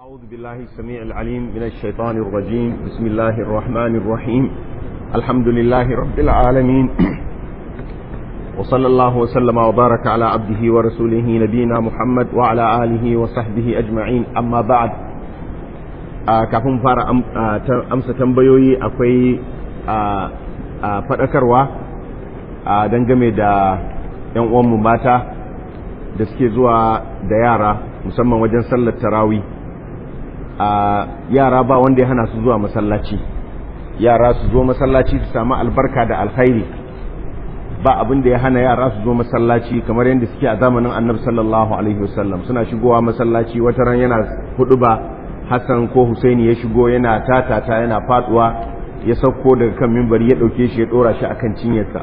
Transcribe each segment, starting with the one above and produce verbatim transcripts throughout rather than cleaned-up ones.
أعوذ بالله السميع العليم من الشيطان الرجيم. بسم الله الرحمن الرحيم. الحمد لله رب العالمين، وصلى الله وسلم وبارك على عبده ورسوله نبينا محمد وعلى آله وصحبه أجمعين. أما بعد، kafin fara amsa tambayoyi akwai faɗakarwa dangane da ‘yan uwanmu mata da suke zuwa da yara musamman wajen sallar tarawih. Yara ba wanda ya hana su zuwa masallaci, yara su zo masallaci su samu albarka da alkhairi. Ba abin da ya hana yara su zo masallaci, kamar yadda suke a zamanin annabi sallallahu alaihi wasallam. Suna shigowa masallaci, wata ran yana huɗuba, Hassan ko Husaini ya shigo yana tatata yana faduwa, ya sauko daga kan mimbari ya dauke shi ya dora shi akan cinyarsa.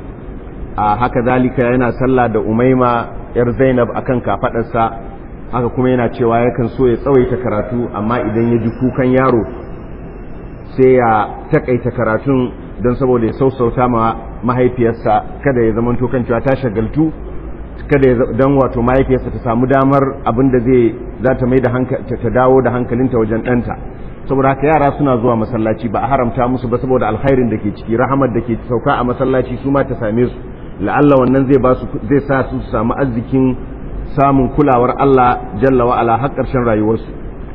A haka zalika yana sallah da Umaima yar Zainab akan kafadarsa. Haka kuma yana cewa yakan so ya tsawaita karatu, amma idan ya ji kukan yaro sai ya takaita karatun don saboda ya sausauta ma mahaifiyarsa, kada ya zama kan cewa ta shagaltu, kada ya dan wato mahaifiyarsa ta samu damar abin da zai za ta mai da hankali ta dawo da hankalinta wajen ɗanta. Saboda haka yara suna zuwa masallaci, ba a haramta musu ba saboda alkhairin da ke ciki, rahamar da ke sauka a masallaci su ma ta same su. La'alla wannan zai ba su zai sa su samu arzikin samun kulawar Allah jalla wa ala har ƙarshen rayuwarsu.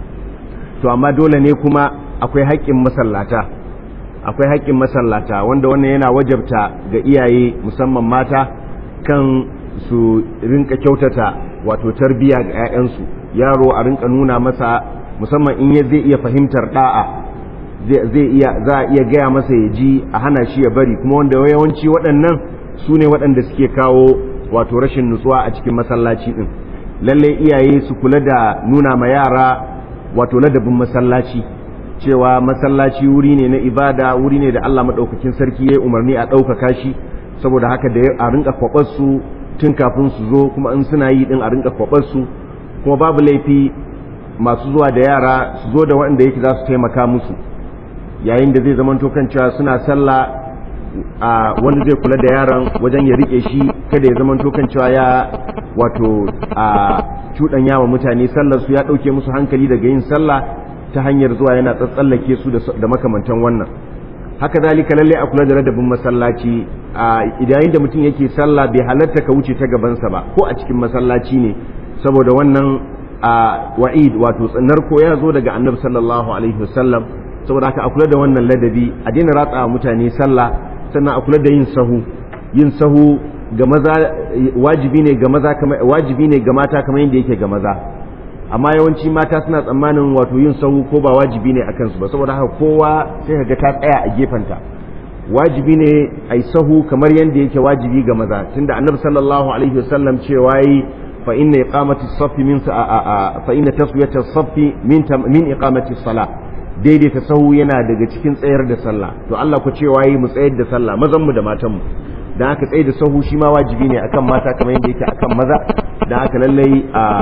To amma dole ne kuma akwai haƙƙin masallata, akwai haƙƙin masallata wanda wannan yana wajabta ga iyaye musamman mata kan su rinka kyautata wato tarbiya ga 'ya'yansu. Yaro a rinka nuna masa, musamman in zai iya fahimtar da'a, zai iya za a iya gaya masa ya ji, a hana shi ya bari. Kuma wanda yawanci waɗannan su ne waɗanda suke kawo wato rashin nutsuwa a cikin masallaci din. Lalle iyaye su kula da nuna ma yara wato ladabin masallaci, cewa masallaci wuri ne na ibada, wuri ne da Allah madaukakin sarki ya umarni a ɗaukaka shi. Saboda haka da a rinka kwabar su tun kafin su zo, kuma in suna yi din a rinka kwabar su. Kuma babu laifi masu zuwa da yara su zo da waɗanda yake za su taimaka musu yayin da zai zamanto kan cewa suna sallah, a wanda zai kula da yaron wajen ya rike shi, kada ya zamanto kan cewa ya wato a cuɗanya wa mutane sallar su, ya ɗauke musu hankali daga yin sallah ta hanyar zuwa yana tsatsallake su da makamantan wannan. Haka zalika lalle a kula da ladabin masallaci. A idan da mutum yake sallah bai halarta ka wuce ta gabansa ba, ko a cikin masallaci ne, saboda wannan a wa'id wato tsanar ko ya zo daga annabi sallallahu alaihi wasallam. Saboda haka a kula da wannan ladabi, a daina ratsa mutane sallah. Sannan a kula da yin sahu, yin sahu ga maza wajibi ne ga maza kamar wajibi ne ga mata kamar yadda yake ga maza. Amma yawanci mata suna tsammanin wato yin sahu ko ba wajibi ne akan su ba, saboda haka kowa sai kaga ta tsaya a gefenta. Wajibi ne ai sahu kamar yadda yake wajibi ga maza, tunda annabi sallallahu alaihi wasallam cewa yi fa inna iqamati as-saffi min fa inna taswiyata as-saffi min min iqamati as-salah. Daidaita sahu yana daga cikin tsayar da sallah. To Allah ku cewa yi mu tsayar da sallah, mazan mu da matan mu. Dan haka tsayar da sahu shi ma wajibi ne akan mata kamar yadda yake akan maza. Dan haka lallai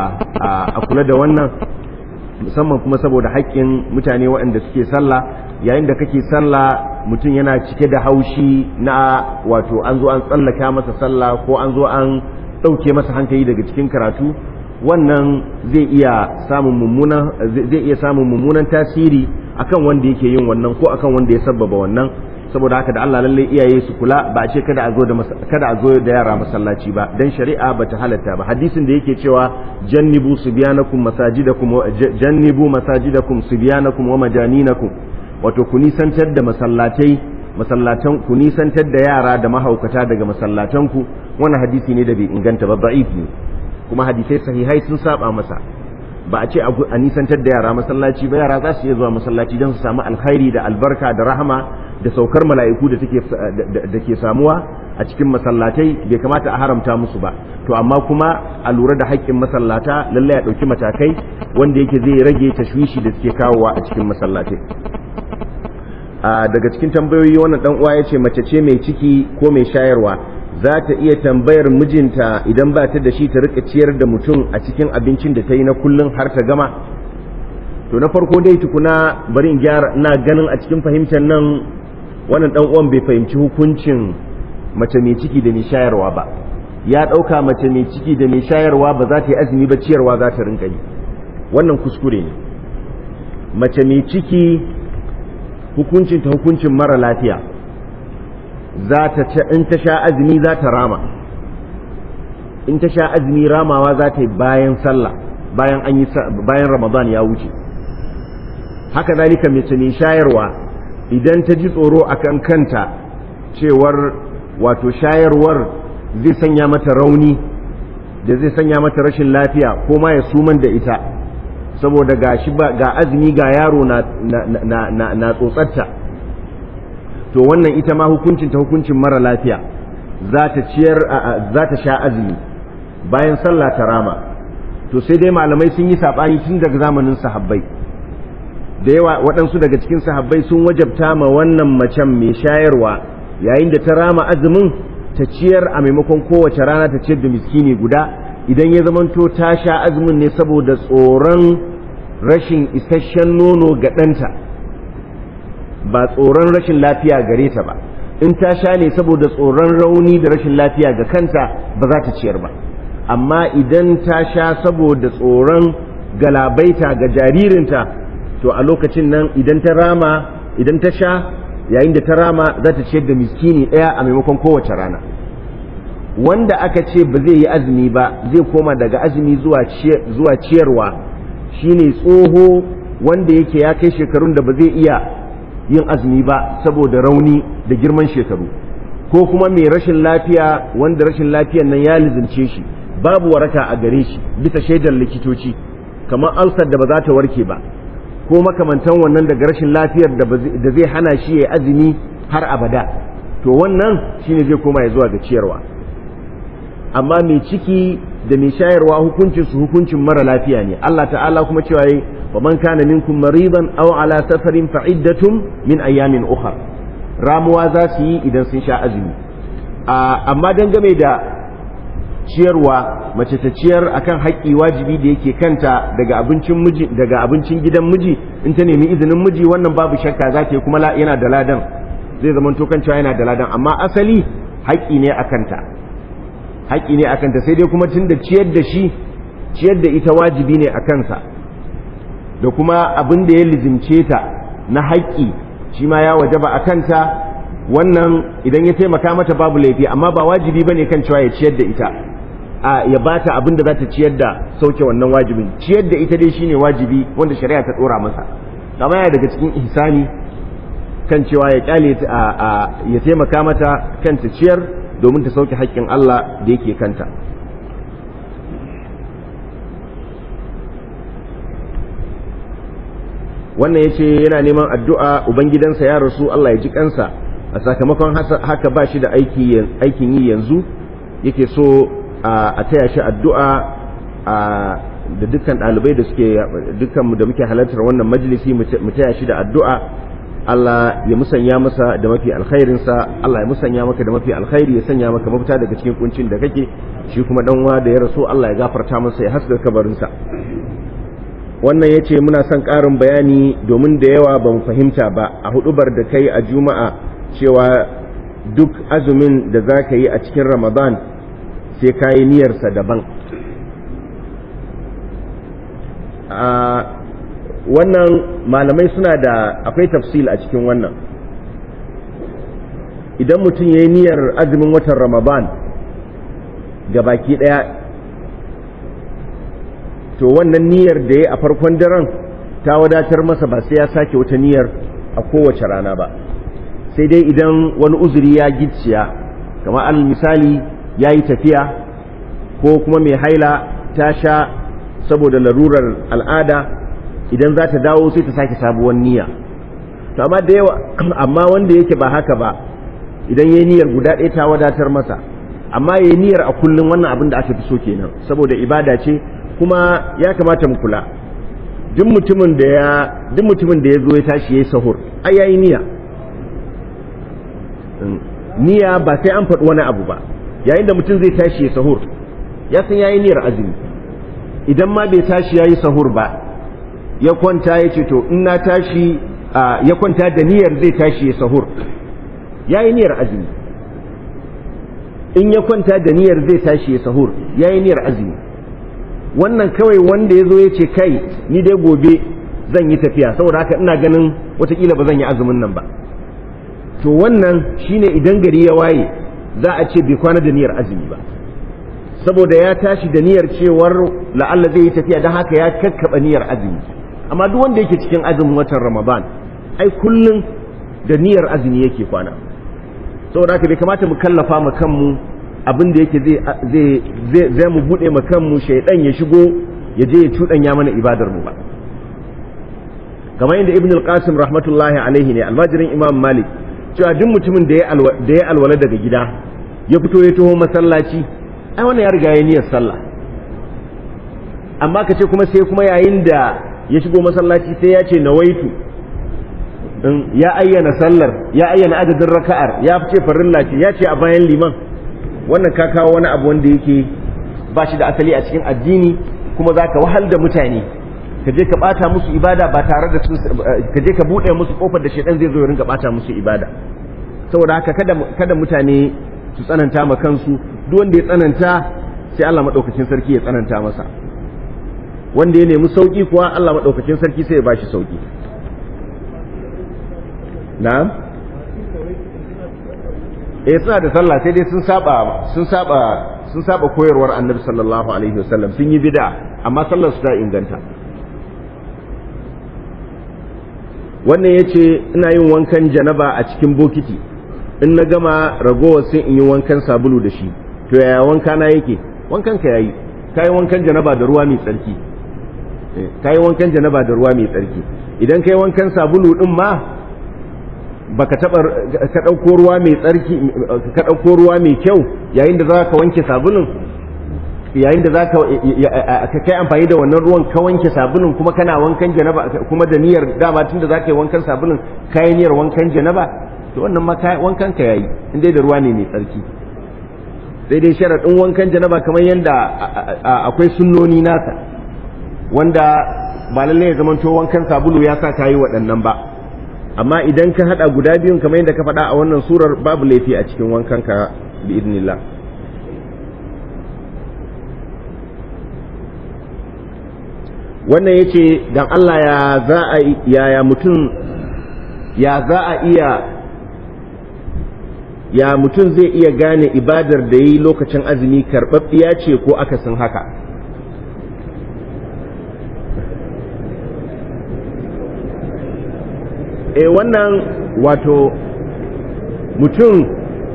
a kula da wannan, musamman kuma saboda haƙƙin mutane waɗanda suke sallah. Yayin da kake sallah mutum yana cike da haushi na wato an zo an tsallaka masa sallah, ko an zo an ɗauke masa hankali daga cikin karatu, wannan zai iya samun mummunan zai iya samun mummunan tasiri akan wanda yake yin wannan ko akan wanda ya sabbaba wannan. Saboda haka da Allah lalle iyaye su kula, ba a ce kada a zo da kada a zo da yara masallaci ba, dan shari'a bata halatta ba. Hadisin da yake cewa jannibu subyanakum masajidakum jannibu masajidakum subyanakum wa majaninakum, wato ku nisantar da masallatai masallatan ku nisantar da yara da mahaukata daga masallatanku. Wannan hadisi ne da bai inganta ba, da'if ne, kuma hadisai sahihai sun saba masa. Ba a ce a nisantar da yara masallaci ba, yara za su iya zuwa masallaci don su samu alkhairi da albarka da rahama da saukar mala'iku da take da ke samuwa a cikin masallatai. Bai kamata a haramta musu ba. To amma kuma a lura da haƙƙin masallata, lallai a ɗauki matakai wanda yake zai rage tashwishi da suke kawowa a cikin masallatai. Daga cikin tambayoyi wannan dan uwa yace mace ce mai ciki ko mai shayarwa za ta iya tambayar mijinta idan ba ta da shi ta rika ciyar da mutum a cikin abincin da ta yi na kullun har ta gama. To na farko dai tukuna bari in gyara, ina ganin a cikin fahimtar nan wannan dan uwan bai fahimci hukuncin mace mai ciki da mai shayarwa ba. Ya dauka mace mai ciki da mai shayarwa ba za ta yi azumi ba, ciyarwa za ta rinka yi. Wannan kuskure ne. mace mai ciki hukuncin ta hukuncin mara lafiya, za ta in ta sha azumi za ta rama, in ta sha azumi ramawa za ta yi bayan sallah, bayan an yi bayan Ramadan ya wuce. Haka zalika mace mai shayarwa idan ta ji tsoro akan kanta cewar wato shayarwar zai sanya mata rauni da zai sanya mata rashin lafiya ko ma ya suman da ita saboda ga shi ba ga azumi ga yaro na na na na tsotsarta, to wannan ita ma hukuncin ta hukuncin mara lafiya, za ta ciyar za ta sha azumi bayan sallah ta rama. To sai dai malamai sun yi sabani tun daga zamanin sahabbai, da yawa waɗansu daga cikin sahabbai sun wajabta ma wannan macen mai shayarwa yayin da ta rama azumin ta ciyar a maimakon kowace rana ta ciyar da miskini guda, idan ya zamanto ta sha azumin ne saboda tsoron rashin isasshen nono ga ɗanta, ba tsoron rashin lafiya gare ta ba. In ta sha ne saboda tsoron rauni da rashin lafiya ga kanta ba za ta ciyar ba, amma idan ta sha saboda tsoron galabaita ga jaririnta, to a lokacin nan idan ta rama idan ta sha yayin da ta rama za ta ciyar da miskini ɗaya a maimakon kowace rana. Wanda aka ce ba zai yi azumi ba zai koma daga azumi zuwa ciyarwa shine tsoho wanda yake ya kai shekarun da ba zai iya yin azumi ba saboda rauni da girman shekaru, ko kuma mai rashin lafiya wanda rashin lafiyan nan ya lizince shi babu waraka a gare shi bisa shaidar likitoci, kamar ulcer da ba za ta warke ba ko makamantan wannan daga rashin lafiyar da zai hana shi ya azumi har abada, to wannan shine zai koma ya zuwa ga ciyarwa. Amma mai ciki da mai shayarwa hukuncin su hukuncin mara lafiya ne. Allah ta'ala kuma cewa yi wa man kana minkum maridan aw ala safarin fa iddatun min ayamin ukhra, ramuwa za su yi idan sun sha azumi. Amma dangane da ciyarwa, mace ta ciyar akan haƙƙi wajibi da yake kanta daga abincin miji daga abincin gidan miji, in ta nemi izinin miji wannan babu shakka za ta yi kuma yana da ladan, zai zama to kan cewa yana da ladan, amma asali haƙƙi ne a kanta, haƙƙi ne a kanta, sai dai kuma tun da ciyar da shi ciyar da ita wajibi ne a kansa, da kuma abin da ya lizimce ta na haƙƙi shi ma ya wajaba a kanta, wannan idan ya taimaka mata babu laifi, amma ba wajibi bane kan cewa ya ciyar da ita, a ya bata abin da za ta ciyar da sauke wannan wajibin. Ciyar da ita dai shine wajibi wanda shari'a ta dora masa, amma ya daga cikin ihsani kan cewa ya kyale ya taimaka mata kan ta ciyar domin ta sauke haƙƙin Allah da yake kanta. Wannan yace yana neman addu'a ubangidansa ya rasu, Allah ya ji kansa, a sakamakon haka ba shi da aikin yi yanzu, yake so a taya shi addu'a da dukkan ɗalibai da suke dukkan da muke halartar wannan majalisi mu taya shi da addu'a. Allah ya musanya masa da mafi alkhairinsa, Allah ya musanya maka da mafi alkhairi, ya sanya maka mafita daga cikin kuncin da kake, shi kuma danwa da ya rasu Allah ya gafarta masa ya haska kabarinsa. Wannan ya ce muna son ƙarin bayani domin da yawa ban fahimta ba a hudubar da kai a juma'a cewa duk azumin da za ka yi a cikin ramadan sai ka yi niyyarsa daban. Wannan malamai suna da akwai tafsil a cikin wannan. Idan mutum ya yi niyyar azumin watan ramadan ga baki ɗaya, to wannan niyyar da ya a farkon daren ta wadatar masa, ba sai ya sake wata niyyar a kowace rana ba, sai dai idan wani uzuri ya gicciya, kamar al misali ya yi tafiya ko kuma mai haila ta sha saboda larurar al'ada, idan za ta dawo sai ta sake sabuwar niyya. To amma da yawa amma wanda yake ba haka ba, idan ya yi niyyar guda ɗaya ta wadatar masa, amma ya yi niyyar a kullum wannan abin da aka fi so kenan, saboda ibada ce. Kuma ya kamata mu kula, duk mutumin da ya duk mutumin da ya zo ya tashi yayi sahur, ai yayi niyya. Niyya ba sai an faɗi wani abu ba, yayin da mutum zai tashi yayi sahur ya san yayi niyyar azumi. Idan ma bai tashi yayi sahur ba, ya kwanta ya ce to in na tashi ya kwanta da niyyar zai tashi yayi sahur, yayi niyyar azumi. In ya kwanta da niyyar zai tashi yayi sahur, yayi niyyar azumi. Wannan kawai wanda ya zo ya ce kai ni dai gobe zan yi tafiya saboda haka ina ganin watakila ba zan yi azumin nan ba, to wannan shine idan gari ya waye za a ce bai kwana da niyyar azumi ba, saboda ya tashi da niyyar cewar la'alla zai yi tafiya don haka ya kakkaba niyyar azumi. Amma duk wanda yake cikin azumin watan Ramadan ai kullum da niyyar azumi yake kwana, saboda haka bai kamata mu kallafa mu kanmu abin da yake zai zai zai mu bude mu kanmu shaydan ya shigo ya je ya cudanya mana ibadar mu ba. Kamar inda Ibn al-Qasim rahmatullahi alaihi ne almajirin Imam Malik cewa duk mutumin da ya da ya alwala daga gida ya fito ya taho masallaci ai wannan ya riga ya niyyar sallah, amma ka ce kuma sai kuma yayin da ya shigo masallaci sai ya ce nawaitu, ya ayyana sallar, ya ayyana adadin raka'ar, ya fice farilla ce, ya ce a bayan liman, wannan ka kawo wani abu wanda yake ba shi da asali a cikin addini, kuma za ka wahal da mutane ka je ka bata musu ibada ba tare da su, ka je ka buɗe musu kofar da shaitan zai zo ya rinka bata musu ibada. Saboda haka kada kada mutane su tsananta ma kansu, duk wanda ya tsananta sai Allah madaukakin sarki ya tsananta masa, wanda ya nemi sauki kuwa Allah madaukakin sarki sai ya bashi sauki. Na'am, eh suna da sallah sai dai sun saba sun saba sun saba koyarwar Annabi sallallahu alaihi wasallam, sun yi bid'a amma sallar su ta inganta. Wannan yace ina yin wankan janaba a cikin bokiti, in na gama ragowar sai in yi wankan sabulu da shi, to yaya wanka na yake? Wankan ka yayi, kai wankan janaba da ruwa mai tsarki, kai wankan janaba da ruwa mai tsarki. Idan kai wankan sabulu din ma baka taba ka dauko ruwa mai tsarki, ka dauko ruwa mai kyau yayin da zaka wanke sabulun, yayin da zaka ka kai amfani da wannan ruwan ka wanke sabulun kuma kana wankan janaba kuma da niyyar dama tunda zaka yi wankan sabulun kai niyyar wankan janaba, to wannan ma kai wankan ka yayi indai da ruwa ne mai tsarki. Sai dai sharadin wankan janaba kamar yanda akwai sunnoni nasa wanda ba lalle ya zamanto wankan sabulu ya sa kayi waɗannan ba, amma idan ka hada guda biyun kamar yadda ka faɗa a wannan surar babu laifi a cikin wankan ka bi idnillah. Wannan yace dan Allah ya za a yaya mutum ya za a iya ya mutum zai iya gane ibadar da yi lokacin azumi karɓaɓɓiya ce ko akasin haka? E wannan wato mutum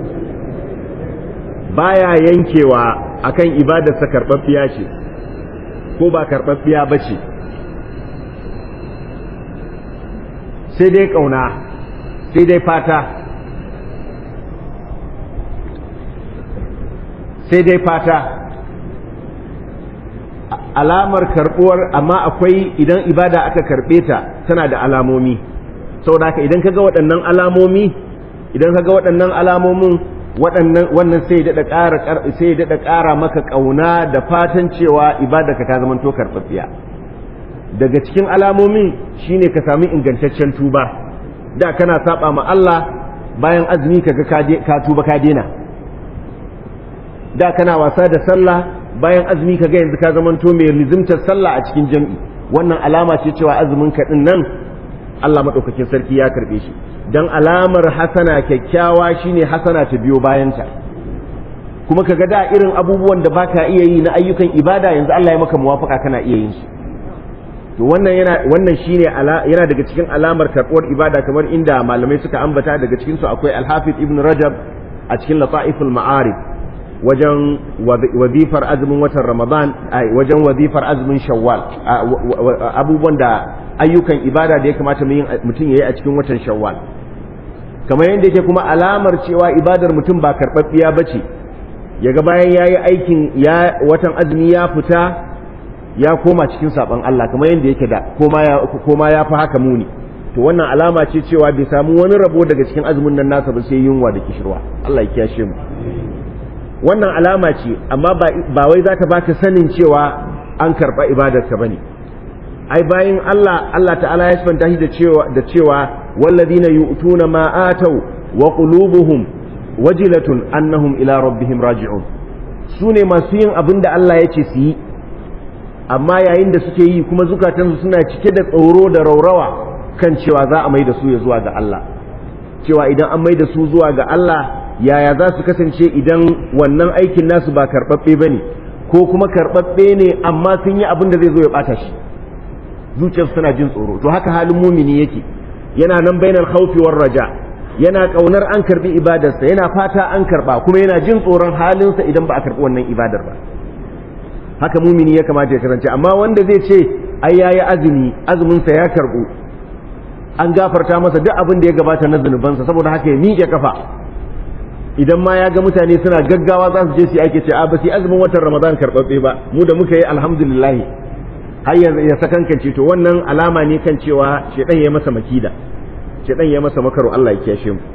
baya yankewa akan ibadarsa karɓaɓɓiya ce ko ba karɓaɓɓiya ba ce, sai dai ƙauna, sai dai fata, sai dai fata alamar karɓuwar, amma akwai idan ibada aka karɓe ta tana da alamomi, saboda haka idan kaga waɗannan alamomi idan kaga waɗannan alamomin waɗannan wannan sai ya daɗa ƙara sai ya daɗa ƙara maka ƙauna da fatan cewa ibadarka ta zama to karɓaɓɓiya. Daga cikin alamomin shine ka sami ingantaccen tuba, da kana saba ma Allah bayan azumi kaga ka tuba ka dena, da kana wasa da sallah bayan azumi kaga yanzu ka zama to mai lizimtar sallah a cikin jam'i, wannan alama ce cewa azumin ka din nan Allah maɗaukakin sarki ya karɓe shi, don alamar hasana kyakkyawa shine hasana ta biyo bayanta. Kuma kaga da irin abubuwan da baka iya yi na ayyukan ibada yanzu Allah ya maka muwafaka kana iya yin su, to wannan yana wannan shine yana daga cikin alamar karɓuwar ibada, kamar inda malamai suka ambata daga cikin su akwai Al-Hafiz Ibn Rajab a cikin Lata'iful Ma'arif wajen wazifar azumin watan Ramadan, wajen wazifar azumin Shawwal, abubuwan da ayyukan ibada da ya kamata mutum ya yi a cikin watan Shawwal. Kamar yadda yake kuma alamar cewa ibadar mutum ba karɓaɓɓiya ba ce, yaga bayan ya yi aikin ya watan azumi ya fita ya koma cikin saɓon Allah kamar yadda yake da koma ya fi haka muni, to wannan alama ce cewa bai samu wani rabo daga cikin azumin nan nasa ba sai yunwa da kishirwa. Allah ya kiyashe mu. Wannan alama ce, amma ba wai za ta baka sanin cewa an karɓa ibadarka ba ne. Ai bayin Allah, Allah ta'ala ya sifanta shi da cewa da cewa walladina yu'tuna ma atau wa qulubuhum wajilatun annahum ila rabbihim raji'un. Su ne masu yin abin da Allah ya ce su yi, amma yayin da suke yi kuma zukatansu suna cike da tsoro da raurawa kan cewa za a mai da su ya zuwa ga Allah, cewa idan an mai da su zuwa ga Allah yaya za su kasance idan wannan aikin nasu ba karɓaɓɓe ba ne, ko kuma karɓaɓɓe ne amma sun yi abin da zai zo ya ɓata shi, zuciyarsu tana jin tsoro. To haka halin mumini yake, yana nan bainal khawfi war raja, yana kaunar an karbi ibadarsa, yana fata an karba, kuma yana jin tsoron halinsa idan ba a karbi wannan ibadar ba. Haka mumini ya kamata ya kasance. Amma wanda zai ce ai yayi azumi, azuminsa ya karbu, an gafarta masa duk abin da ya gabata na zunubansa, saboda haka ya miƙe kafa. Idan ma ya ga mutane suna gaggawa za su je su ake ce a ba su azumin watan Ramadan karɓaɓɓe ba, mu da muka yi alhamdulillah, har ya sakankance, to wannan alama ne kan cewa shedan ya masa makida, shedan ya masa makaro. Allah ya kiyashe mu.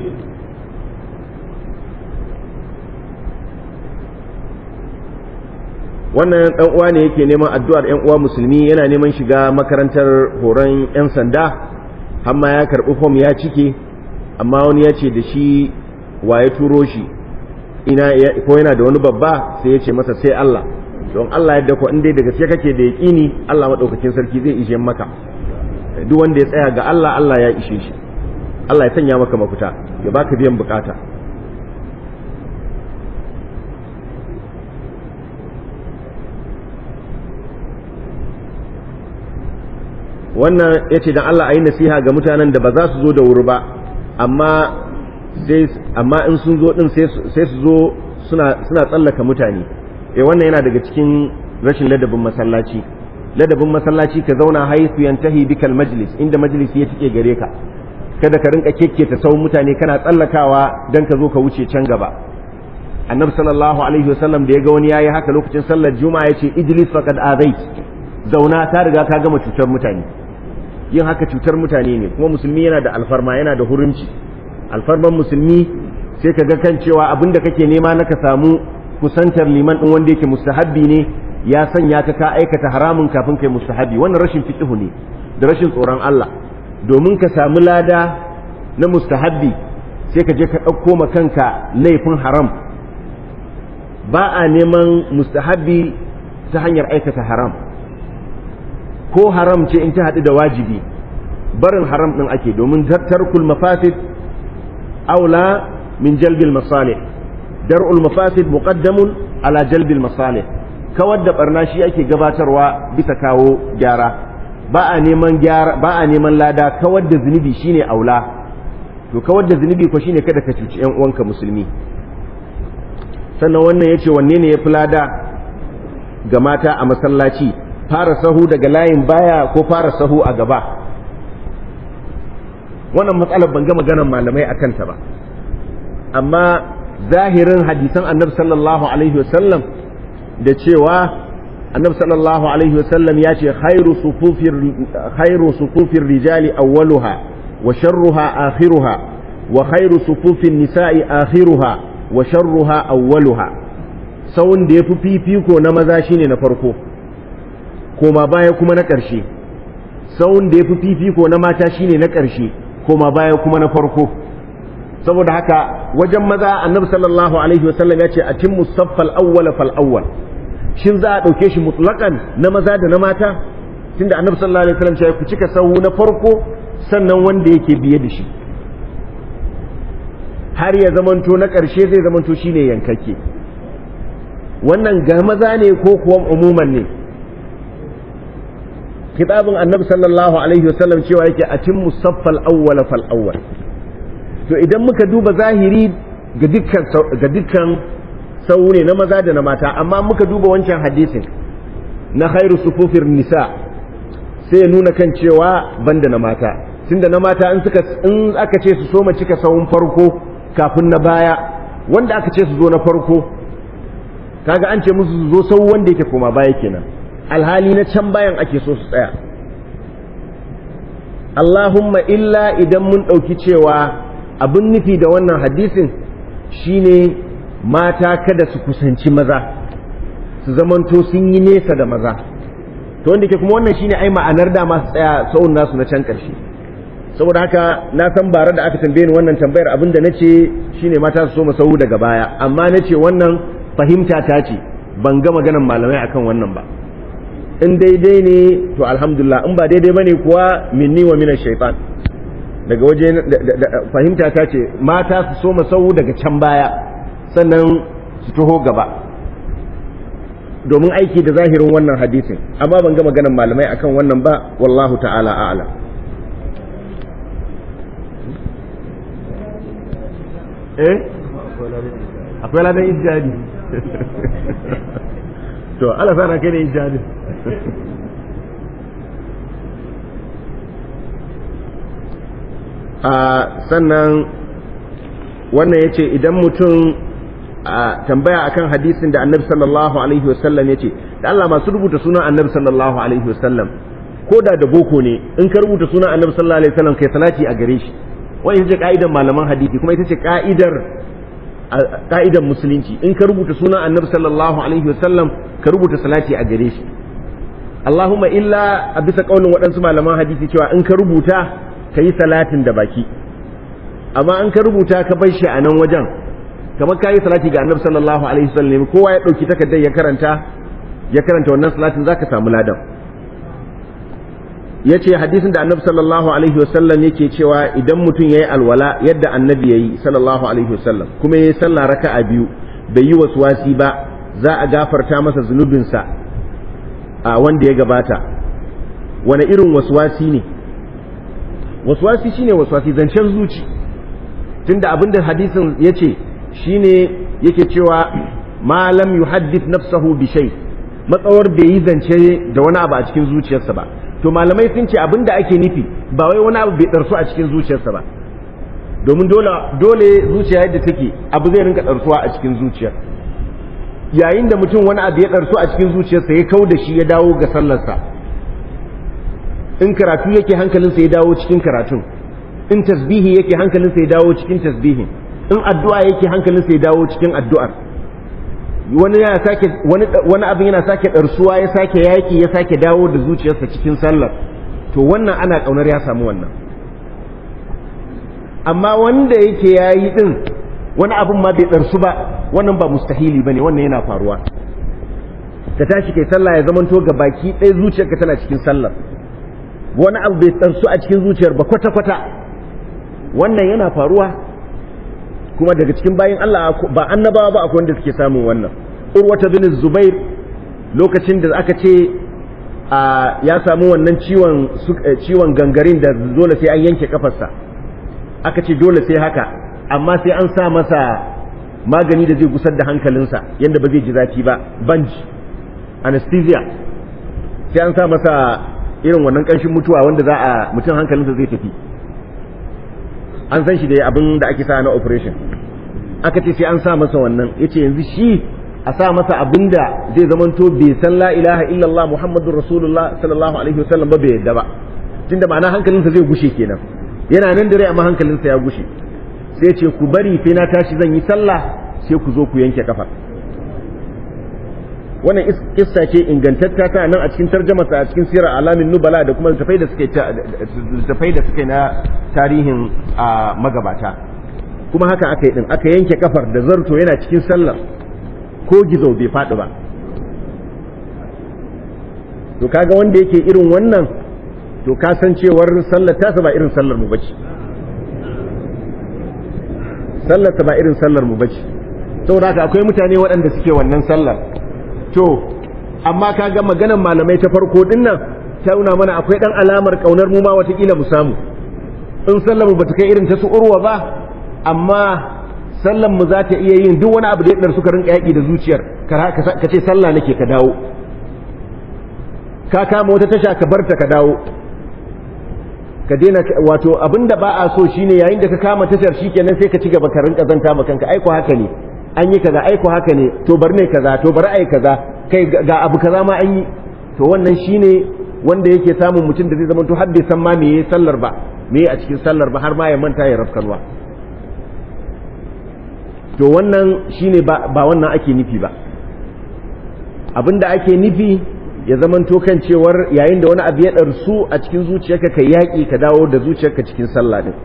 Wannan dan uwa ne yake neman addu'ar ƴan uwa musulmi, yana neman shiga makarantar horon ƴan sanda, amma ya karɓi fom ya cike, amma wani ya ce da shi wa ya turo shi, ina ko yana da wani babba, sai ya ce masa sai Allah. Don Allah yadda ko in dai da gaske kake da yaƙini, Allah madaukakin sarki zai ishe maka. Duk wanda ya tsaya ga Allah, Allah ya ishe shi. Allah ya sanya maka mafita, ya baka biyan bukata. Wannan ya ce don Allah a yi nasiha ga mutanen da ba za su zo da wuri ba, amma amma in sun zo din sai su zo suna tsallaka mutane. Eh wannan yana daga cikin rashin ladabin masallaci. Ladabin masallaci ka zauna haifu yantahi bikal majlis, inda majlisi ya tike gare ka, kada ka rinka kekketa sauran mutane kana tsallakawa dan ka zo ka wuce can gaba. Annabi sallallahu alaihi wasallam da ya ga wani yayi haka lokacin sallar juma'a yace ijlis faqad azait, zauna ka riga ka gama cutar mutane. Yin haka cutar mutane ne, kuma musulmi yana da alfarma, yana da hurunci. Alfarman musulmi sai ka ga kan cewa abinda kake nema na ka samu kusantar liman din wanda yake mustahabbi ne, ya sanya ka ka aikata haramun kafin kai mustahabbi. Wannan rashin fiqhu ne da rashin tsoron Allah. Domin ka samu lada na mustahabbi sai ka je ka ɗauko ma kanka laifin haram. Ba a neman mustahabbi ta hanyar aikata haram, ko haram ce in ta haɗu da wajibi, barin haram ɗin ake, domin tarkul mafasid aula min jalbil masalih, dar'ul mafasid muqaddamun ala jalbil masalih. Kawar da barna shi ake gabatarwa bisa kawo gyara. Ba a neman gyara, ba a neman lada, kawar da zunubi shine aula. To kawar da zunubi ko shine kada ka cuci ƴan uwanka musulmi. Sannan wannan yace wanne ne yafi lada ga mata a masallaci, fara sahu daga layin baya ko fara sahu a gaba? Wannan matsalar ban ga maganar malamai akan ta ba, amma zahirin hadisan annabi sallallahu alaihi wasallam da cewa annabi sallallahu alaihi wasallam ya ce khairu sufufir khairu sufufir rijali awwaluha wa sharruha akhiruha wa khairu sufufin nisa'i akhiruha wa sharruha awwaluha. Sawun da yafi fifiko na maza shine na farko, koma baya kuma na ƙarshe. Sawun da yafi fifiko na mata shine na ƙarshe, koma baya kuma na farko. Saboda haka wajen maza annabi sallallahu alaihi wasallam ya ce atimmu saffal awwala fal awwal. Shin za a ɗauke shi mutlaqan na maza da na mata? Tunda annabi sallallahu alaihi wasallam ya ku cika sahu na farko sannan wanda yake biye da shi, har ya zamanto na ƙarshe zai zamanto shine yankakke. Wannan ga maza ne ko kuwa umuman ne? Kitabun annabi sallallahu alaihi wasallam cewa yake atimmu saffal awwala fal awwal. To idan muka duba zahiri ga dukkan ga dukkan sau ne na maza da na mata, amma muka duba wancan hadisin na khairu sufufir nisa sai ya nuna kan cewa banda na mata, tunda na mata in suka in aka ce su soma cika sawun farko kafin na baya, wanda aka ce su zo na farko kaga an ce musu su zo sau wanda yake koma baya kenan, alhali na can bayan ake so su tsaya. Allahumma illa idan mun ɗauki cewa abin nufi da wannan hadisin shine mata kada su kusanci maza, su zamanto sun yi nesa da maza, to wanda ke kuma wannan shine ai ma'anar da masu tsaya sa'un nasu na can ƙarshe. Saboda haka na san bare da aka tambaye ni wannan tambayar abin da nace shine mata su so masahu daga baya, amma nace wannan fahimta ta ce, ban ga maganar malamai akan wannan ba. in daidai ne to alhamdulillah, in ba daidai bane kuwa minni wa minash shaitan. Daga waje fahimta ta ce mata su so masawu daga can baya sannan su taho gaba domin aiki da zahirin wannan hadisin, amma ban ga maganar malamai akan wannan ba, wallahu ta'ala a'lam. eh akwai ladan ijtihadi to Allah sana kai ne ijtihadi. a sannan wannan yace idan mutum a tambaya akan hadisin da Annabi sallallahu alaihi wasallam yace da Allah masu rubuta sunan Annabi sallallahu alaihi wasallam ko da da boko ne in ka rubuta sunan Annabi sallallahu alaihi wasallam kai salati a gare shi. Wani ita ce ka'idar malaman hadisi kuma ita ce ka'idar ka'idar musulunci. In ka rubuta sunan Annabi sallallahu alaihi wasallam ka rubuta salati a gare shi. Allahumma illa a bisa kaulin waɗansu malaman hadisi cewa in ka rubuta ka yi salatin da baki, amma in ka rubuta ka bar shi a nan wajen kamar ka yi salati ga Annabi sallallahu alaihi wasallam, kowa ya ɗauki takardar ya karanta ya karanta wannan salatin zaka samu ladan. ya ce hadisin da Annabi sallallahu alaihi wasallam yake cewa idan mutum ya yi alwala yadda Annabi ya yi sallallahu alaihi wasallam kuma ya yi sallah raka'a biyu bai yi waswasi ba, za a gafarta masa zunubinsa a wanda ya gabata. wani irin waswasi ne? waswasi shine waswasi zancen zuci, tunda abinda hadisin yace shine yake cewa ma lam yuhaddith nafsahu bi shay, matsawar bai yi zance da wani abu a cikin zuciyarsa ba. To malamai sun ce abinda ake nufi ba wai wani abu bai darsu a cikin zuciyarsa ba, domin dole dole zuciya yadda take abu zai rinka darsuwa a cikin zuciyar. yayin da mutum wani abu ya darsu a cikin zuciyarsa ya kau da shi ya dawo ga sallarsa, in karatu yake hankalinsa ya dawo cikin karatun, in tasbihi yake hankalinsa ya dawo cikin tasbihin, in addu'a yake hankalinsa ya dawo cikin addu'ar, wani ya sake wani wani abin yana sake darsuwa ya sake yaki ya sake dawo da zuciyarsa cikin sallar, to wannan ana kaunar ya samu wannan. amma wanda yake yayi din wani abin ma bai darsu ba, wannan ba mustahili bane, wannan yana faruwa. ka tashi kai sallah ya zamanto ga baki ɗaya zuciyarka tana cikin sallar, wani abu bai darsu a cikin zuciyar ba kwata kwata, wannan yana faruwa. kuma daga cikin bayin Allah ba annabawa ba akwai wanda suke samun wannan. Urwata bin Zubair lokacin da aka ce ya samu wannan ciwon ciwon gangarin da dole sai an yanke kafarsa, aka ce dole sai haka, amma sai an sa masa magani da zai gusar da hankalinsa yanda ba zai ji zafi ba, banj anesthesia, sai an sa masa irin wannan kanshin mutuwa wanda za a mutum hankalinsa zai tafi. an san shi da abin da ake sa na operation, aka ce sai an sa masa wannan. yace yanzu shi a sa masa abin da zai zamanto bai san la ilaha illallah muhammadur rasulullah sallallahu alaihi wasallam ba, bai yadda ba, tunda ma'ana hankalinsa zai gushe kenan, yana nan da rai amma hankalinsa ya gushe. sai ce ku bari sai na tashi zan yi sallah sai ku zo ku yanke kafa. wannan kissa ce ingantatta ta nan a cikin tarjumata a cikin sirar alamin nubala da kuma littafai da suke littafai da suke na tarihin magabata. kuma haka aka yi din, aka yanke kafar da zarto yana cikin sallar, ko gizo bai faɗi ba. to kaga wanda yake irin wannan, to ka san cewar sallar ta ba irin sallar mu bace, sallar ta ba irin sallar mu bace. saboda haka akwai mutane waɗanda suke wannan sallar. to amma kaga maganar malamai ta farko din nan ta nuna mana akwai dan alamar kaunar mu ma watakila mu samu, in sallar mu bata kai irin ta su urwa ba, amma sallar mu za ta iya yin duk wani abu da ya dar suka rinka yaki da zuciyar, ka ce sallah nake ka dawo, ka kama wata tasha ka barta ka dawo, ka daina. wato abinda ba a so shine yayin da ka kama tashar shikenan sai ka ci gaba ka rinka zanta maka kanka, aiko haka ne an yi kaza, aiko haka ne, to bar ne kaza, to bar ai kaza, kai ga abu kaza ma an yi. to wannan shine wanda yake samun mutum da zai zama to har bai san ma me yayi sallar ba, me a cikin sallar ba, har ma ya manta ya rafkarwa. to wannan shine ba ba wannan ake nufi ba. abinda ake nufi ya zama to kan cewar yayin da wani abu ya darsu a cikin zuciyarka kai yaki ka dawo da zuciyarka cikin sallah din.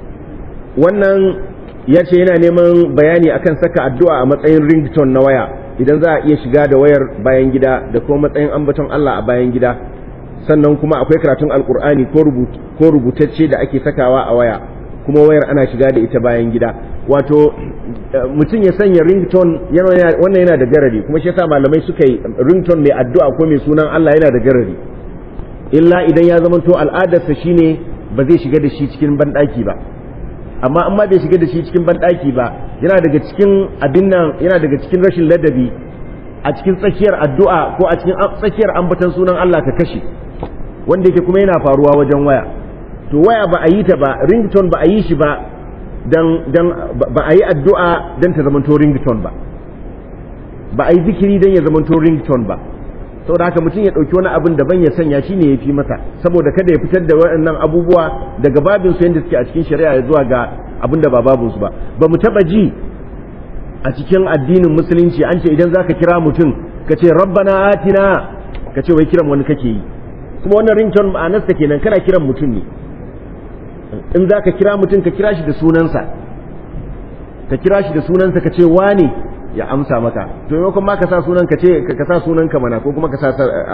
wannan ya ce yana neman bayani akan saka addu'a a matsayin ringtone na waya. idan za a iya shiga da wayar bayan gida da kuma matsayin ambaton Allah a bayan gida, sannan kuma akwai karatun alkur'ani ko rubutacce da ake sakawa a waya kuma wayar ana shiga da ita bayan gida. Wato mutum ya sanya ringtone wannan yana da garari, kuma shi yasa malamai suka yi ringtone mai addu'a ko mai sunan Allah yana da garari, illa idan ya zama to al'adarsa shine ba zai shiga da shi cikin banɗaki ba. Amma amma bai shiga da shi cikin banɗaki ba, yana daga cikin abin nan, yana daga cikin rashin ladabi a cikin tsakiyar addu'a ko a cikin tsakiyar ambatan sunan Allah ka kashe, wanda yake kuma yana faruwa wajen waya. To waya ba a yi ta ba, ringtone ba a yi shi ba dan dan ba a yi addu'a dan ta zamanto ringtone ba, ba a yi zikiri dan ya zamanto ringtone ba. Saboda haka mutum ya ɗauki wani abin daban ya sanya shi ne ya fi masa, saboda kada ya fitar da waɗannan abubuwa daga babinsu yadda suke a cikin shari'a ya zuwa ga abin da ba babinsu ba. Ba mu taɓa ji a cikin addinin musulunci an ce idan za ka kira mutum ka ce rabbana atina, ka ce wai kiran wani kake yi, kuma wannan ringtone ma'anarsa kenan kana kiran mutum ne. In za ka kira mutum ka kira shi da sunansa, ka kira shi da sunansa ka ce wane ya amsa maka, to yau kuma ka sa sunan ka ce ka sa sunan ka mana, ko kuma ka sa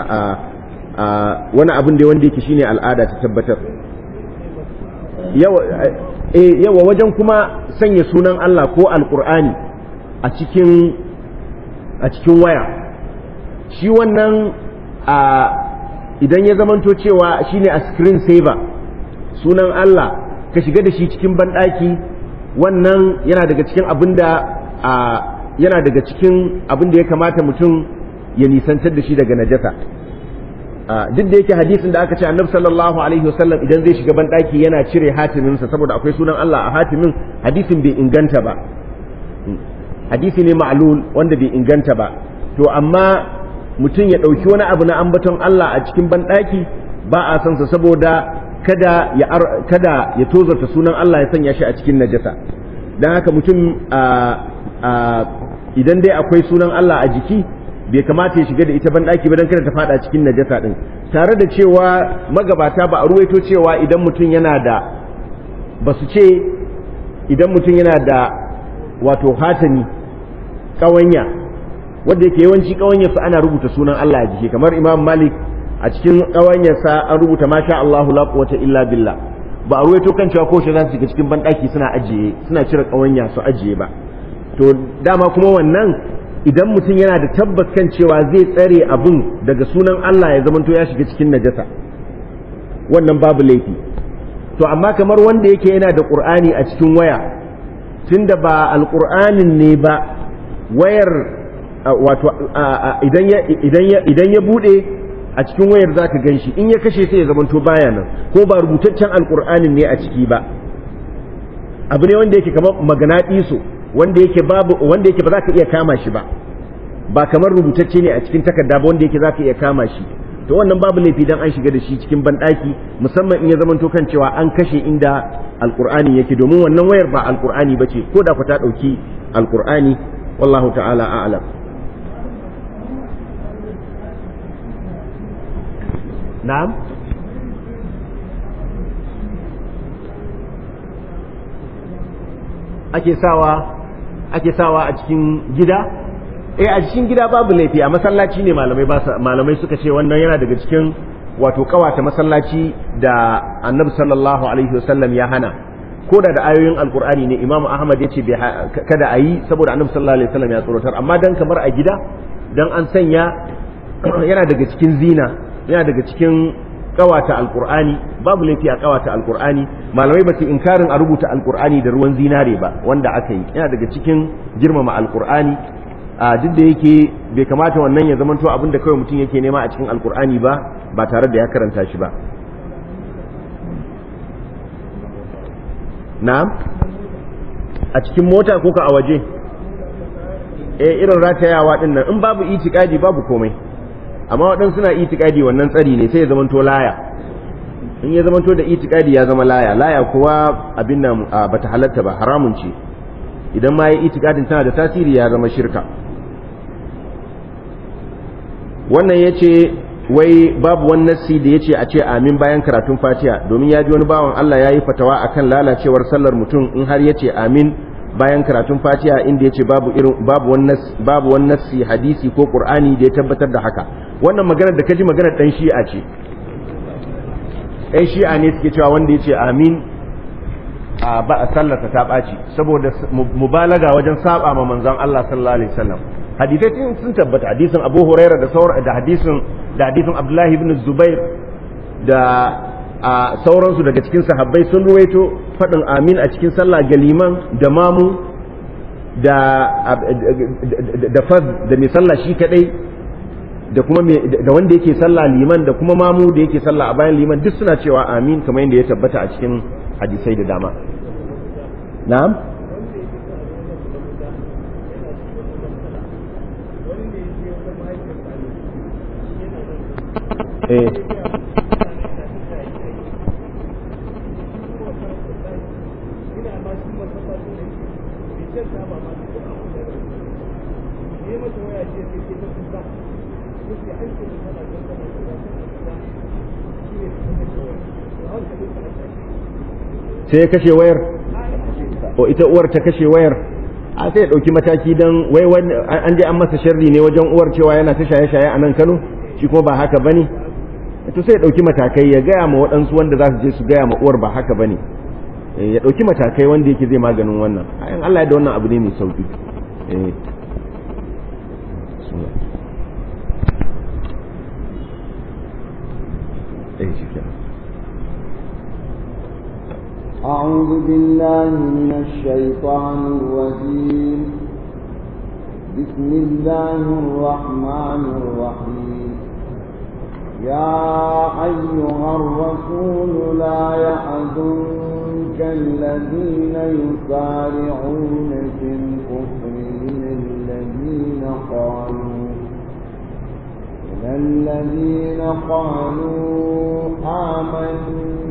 wani abin da wanda yake shine al'ada ta tabbatar. Yawa eh yawa wajen kuma sanya sunan Allah ko alqur'ani a cikin a cikin waya, shi wannan a idan ya zamanto cewa shine a screen saver, sunan Allah ka shiga da shi cikin banɗaki, wannan yana daga cikin abin da a yana daga cikin abin da ya kamata mutum ya nisantar da shi daga najasa. Duk da yake hadisin da aka ce annabi sallallahu alaihi wasallam idan zai shiga banɗaki yana cire hatiminsa saboda akwai sunan Allah a hatimin, hadisin bai inganta ba, hadisi ne ma'lul wanda bai inganta ba. To amma mutum ya ɗauki wani abu na ambaton Allah a cikin banɗaki ba a san sa, saboda kada ya kada ya tozarta sunan Allah ya sanya shi a cikin najasa. Dan haka mutum idan dai akwai sunan Allah a jiki bai kamata ya shiga da ita banɗaki ba don kada ta fada cikin najasa din, tare da cewa magabata ba a ruwaito cewa idan mutum yana da ba su ce idan mutum yana da wato hatami ƙawanya wanda yake yawanci ƙawanyarsa ana rubuta sunan Allah a jiki, kamar Imam Malik a cikin ƙawanyarsa an rubuta masha Allahu la quwwata illa billah. Ba a ruwaito kan cewa ko shi za su shiga cikin banɗaki suna ajiye suna cire ƙawanya su ajiye ba. To dama kuma wannan idan mutum yana da tabbas kan cewa zai tsare abun daga sunan Allah ya zamanto ya shiga cikin najasa, wannan babu laifi. To amma kamar wanda yake yana da Qur'ani a cikin waya, tunda ba alqur'anin ne ba wayar wato idan ya idan ya idan ya bude a cikin wayar zaka ganshi, in ya kashe sai ya zamanto baya nan, ko ba rubutaccen alqur'anin ne a ciki ba, abu ne wanda yake kamar maganadiso wanda yake babu wanda yake ba za ka iya kama shi ba, ba kamar rubutacce ne a cikin takarda ba wanda yake za ka iya kama shi. To wannan babu laifi dan an shiga da shi cikin banɗaki, musamman in ya zamanto kan cewa an kashe inda alqur'ani yake, domin wannan wayar ba alqur'ani bace ko da ku ta dauki alqur'ani. Wallahu ta'ala a'lam. Na'am. Ake sawa ake sawa a cikin gida, eh a cikin gida babu laifi, a masallaci ne malamai ba malamai suka ce wannan yana daga cikin wato kawata masallaci da Annabi sallallahu alaihi wasallam ya hana, ko da da ayoyin alqur'ani ne. Imam Ahmad yace kada a yi saboda Annabi sallallahu alaihi wasallam ya tsoratar, amma dan kamar a gida dan an sanya yana daga cikin zina, yana daga cikin kawata alqur'ani, babu laifi a kawata alqur'ani. Malamai ba su inkarin a rubuta alqur'ani da ruwan zinare ba wanda aka yi, yana daga cikin girmama alqur'ani. A duk da yake bai kamata wannan ya zamanto abin da kawai mutum yake nema a cikin alqur'ani ba ba tare da ya karanta shi ba. Na'am, a cikin mota ko ka a waje? Eh irin ratayawa din nan in babu itikadi babu komai, amma waɗansu suna itikadi wannan tsari ne sai ya zamanto laya. In ya zamanto da itikadi ya zama laya, laya kuwa abin nan bata halatta ba, haramun ce. Idan ma ya itikadin tana da tasiri ya zama shirka. Wannan yace wai babu wani nassi da yace a ce amin bayan karatun Fatiha, domin ya ji wani bawan Allah ya yi fatawa akan lalacewar sallar mutum in har yace amin bayan karatun Fatiha inda yace babu irin babu wannan babu wannan nassi hadisi ko Qur'ani da ya tabbatar da haka. Wannan maganar da kaji maganar dan Shi'a ce. Ɗan Shi'a ne suke cewa wanda yace amin a ba sallarsa ta ɓaci saboda mubalaga wajen saba ma manzon Allah sallallahu alaihi wasallam. Hadisai sun tabbata, hadisin Abu Huraira da sauran da hadisin da hadisin Abdullahi ibn Zubair da a sauransu daga cikin sahabbai sun ruwaito faɗin amin a cikin sallah ga liman da mamu da da faz da mai sallah shi kadai da kuma da wanda yake sallah liman da kuma mamu da yake sallah a bayan liman duk suna cewa amin kamar yadda ya tabbata a cikin hadisai da dama. Na'am? eh sai ya kashe wayar o ita uwar ta kashe wayar a sai ya dauki mataki dan wai an je an masa sharri ne wajen uwar cewa yana ta shaye-shaye a nan Kano shi kuma ba haka bane to sai ya dauki matakai ya gaya ma waɗansu wanda za su je su gaya ma uwar ba haka bane ya dauki matakai wanda yake zai maganin wannan ayan Allah ya da wannan abu ne mai sauki eh eh shi أعوذ بالله من الشيطان الرجيم بسم الله الرحمن الرحيم يا أيها الرسول لا يحزنك الذين يسارعون في الكفر من الذين قالوا من الذين قالوا آمنا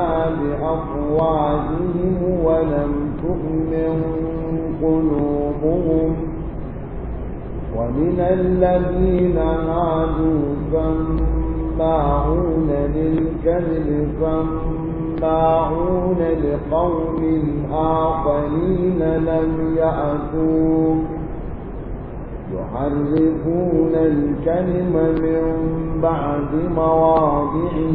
بأفواههم ولم تؤمن قلوبهم ومن الذين هادوا سماعون للكذب سماعون لقوم آخرين لم يأتوك يحرفون الكلم من بعد مواضعه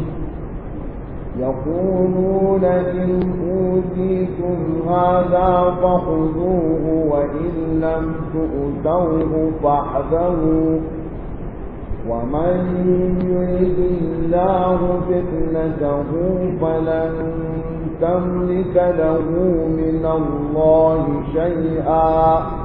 يقولون إن أوتيتم هذا فخذوه وإن لم تؤتوه فاحذروا ومن يرد الله فتنته فلن تملك له من الله شيئا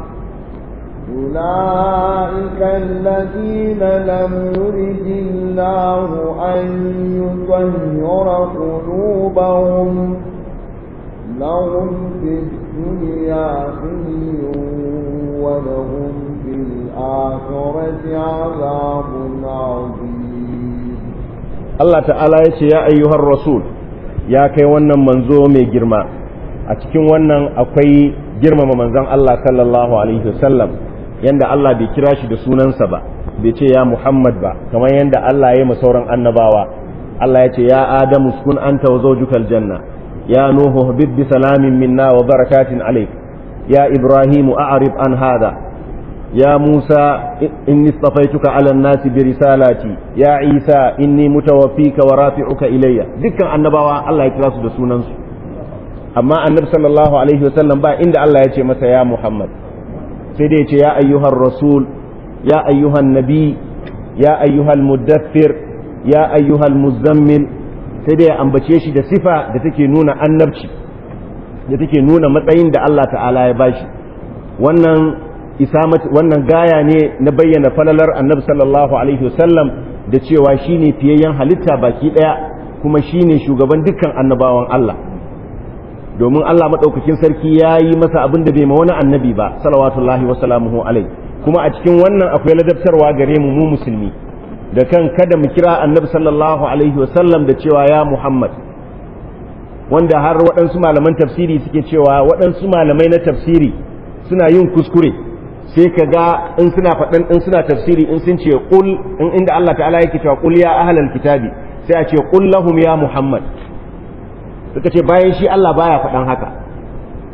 أولئك الذين لم يرد الله أن يطهر قلوبهم لهم في الدنيا خزي ولهم في الآخرة عذاب عظيم. الله تعالى يا أيها الرسول يا كي ونن منزو مي جرما أتكين ونن أقوي جرما منزان الله صلى الله عليه وسلم yanda Allah bai kira shi da sunansa ba bai ce ya Muhammad ba kamar yanda Allah ya yi masauran annabawa Allah ya ce ya Adamu uskun anta wa zawjukal janna ya Nuhu habib bi salamin minna wa barakatin alayk ya Ibrahim a'rib an hada ya Musa inni istafaituka ala an-nasi bi risalati ya Isa inni mutawaffika wa rafi'uka ilayya dukkan annabawa Allah ya kira su da sunansu amma annabi sallallahu alaihi wasallam ba inda Allah ya ce masa ya Muhammad sai dai ce ya ayyuhar rasul ya ayyuhan nabi ya ayyuhal muddathir ya ayyuhal muzammil sai dai ya ambace shi da sifa da take nuna annabci da take nuna matsayin da Allah ta'ala ya bashi wannan isamat wannan gaya ne na bayyana falalar annabi sallallahu alaihi wasallam da cewa shine fiyayyen halitta baki daya kuma shine shugaban dukkan annabawan Allah domin Allah maɗaukakin sarki ya yi masa abin da bai ma wani annabi ba salawatullahi wa salamuhu alai kuma a cikin wannan akwai ladabtarwa gare mu mu musulmi da kan kada mu kira annabi sallallahu alaihi wa sallam da cewa ya Muhammad wanda har waɗansu malaman tafsiri suke cewa waɗansu malamai na tafsiri suna yin kuskure sai ka ga in suna faɗin in suna tafsiri in sun ce qul in inda Allah ta'ala yake cewa qul ya ahlal kitabi sai a ce qul lahum ya Muhammad suka ce bayan shi Allah baya faɗan haka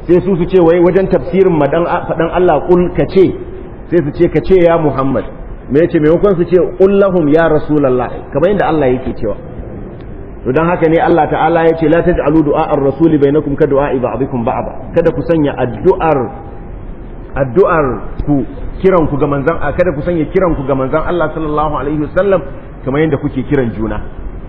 sai su su ce wai wajen tafsirin madan fadan Allah kul kace sai su ce kace ya Muhammad me yace maimakon su ce qul lahum ya rasulullah kamar yadda Allah yake cewa to dan haka ne Allah ta'ala ya ce la taj'alu du'a ar-rasul bainakum ka du'a ba'dikum ba'da kada ku sanya addu'ar addu'ar ku kiran ku ga manzon kada ku sanya kiran ku ga manzon Allah sallallahu alaihi wasallam kamar yadda kuke kiran juna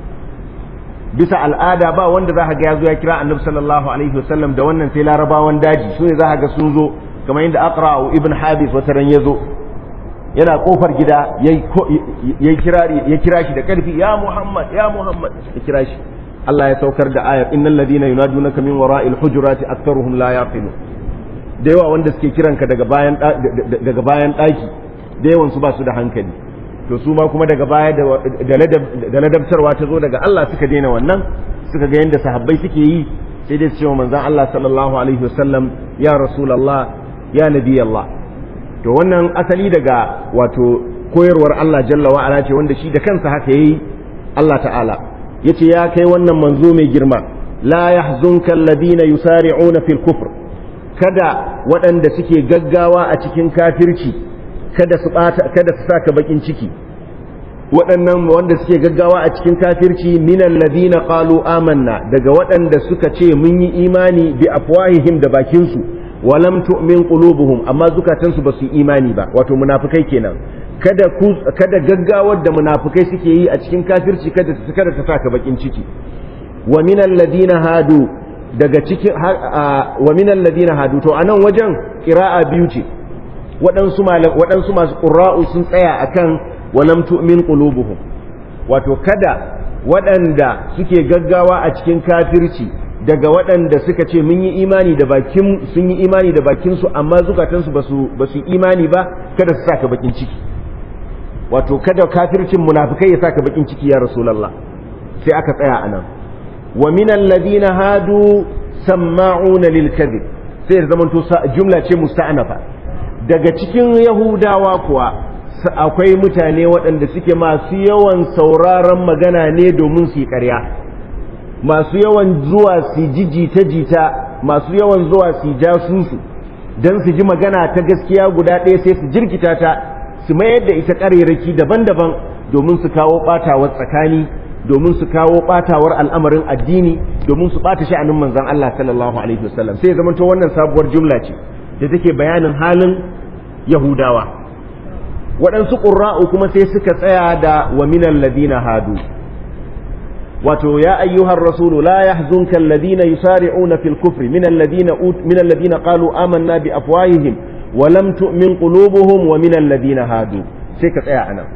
bisa al'ada ba wanda za ka ga yazo ya kira annabi sallallahu alaihi wasallam da wannan sai larabawan daji su ne za ka ga sun zo kamar yadda aqra ibn habis wata ran yazo yana kofar gida ya kira ya kira shi da karfi ya Muhammad ya Muhammad ya kira shi Allah ya saukar da ayar innal ladina yunadunaka min wara'il hujurati aktharuhum la yaqilun da yawa wanda suke kiranka daga bayan daga bayan daki da yawan su ba su da hankali to su ma kuma daga baya da ladabtarwa ta zo daga Allah suka daina wannan suka ga yanda sahabbai suke yi sai dai su ce wa manzon Allah sallallahu alaihi wasallam ya rasulullah ya nabi Allah to wannan asali daga wato koyarwar Allah jalla wa ala ce wanda shi da kansa haka yayi Allah ta'ala yace ya kai wannan manzo mai girma la yahzunka alladhina yusari'una fil kufr kada waɗanda suke gaggawa a cikin kafirci kada su bata kada su saka bakin ciki waɗannan wanda suke gaggawa a cikin kafirci minal ladina qalu amanna daga waɗanda suka ce mun yi imani bi afwahihim da bakin su walam tu'min qulubuhum amma zukatansu ba su yi imani ba wato munafikai kenan kada ku kada gaggawar da munafikai suke yi a cikin kafirci kada su kada ta saka bakin ciki wa minal ladina hadu daga cikin wa minal ladina hadu to anan wajen qira'a biyu ce waɗansu malam waɗansu masu qurra'u sun tsaya akan walam tu'min qulubuhum wato kada waɗanda suke gaggawa a cikin kafirci daga waɗanda suka ce mun yi imani da bakin sun yi imani da bakin su amma zukatansu basu basu imani ba kada su saka bakin ciki wato kada kafircin munafikai ya saka bakin ciki ya rasulullah sai aka tsaya anan wa minal ladina hadu sama'una lil kadhib sai zamanto jumla ce musta'nafa daga cikin yahudawa kuwa akwai mutane waɗanda suke masu yawan sauraron magana ne domin su yi ƙarya masu yawan zuwa su ji jita-jita masu yawan zuwa su jasusu don su ji magana ta gaskiya guda ɗaya sai su jirkita ta su mayar da ita ƙarerake daban-daban domin su kawo ɓatawar tsakani domin su kawo ɓatawar al'amarin addini domin su ɓata sha'anin manzon Allah sallallahu alaihi wasallam sai zama to wannan sabuwar jumla ce da take bayanin halin Yahudawa waɗansu ƙurra'u kuma sai suka tsaya da wa minal ladina hadu wato ya ayyuhar rasulu la yahzunka alladhina yusari'una fil kufri min alladhina min alladhina qalu amanna bi afwahihim wa lam tu'min qulubuhum wa min alladhina hadu sai ka tsaya anan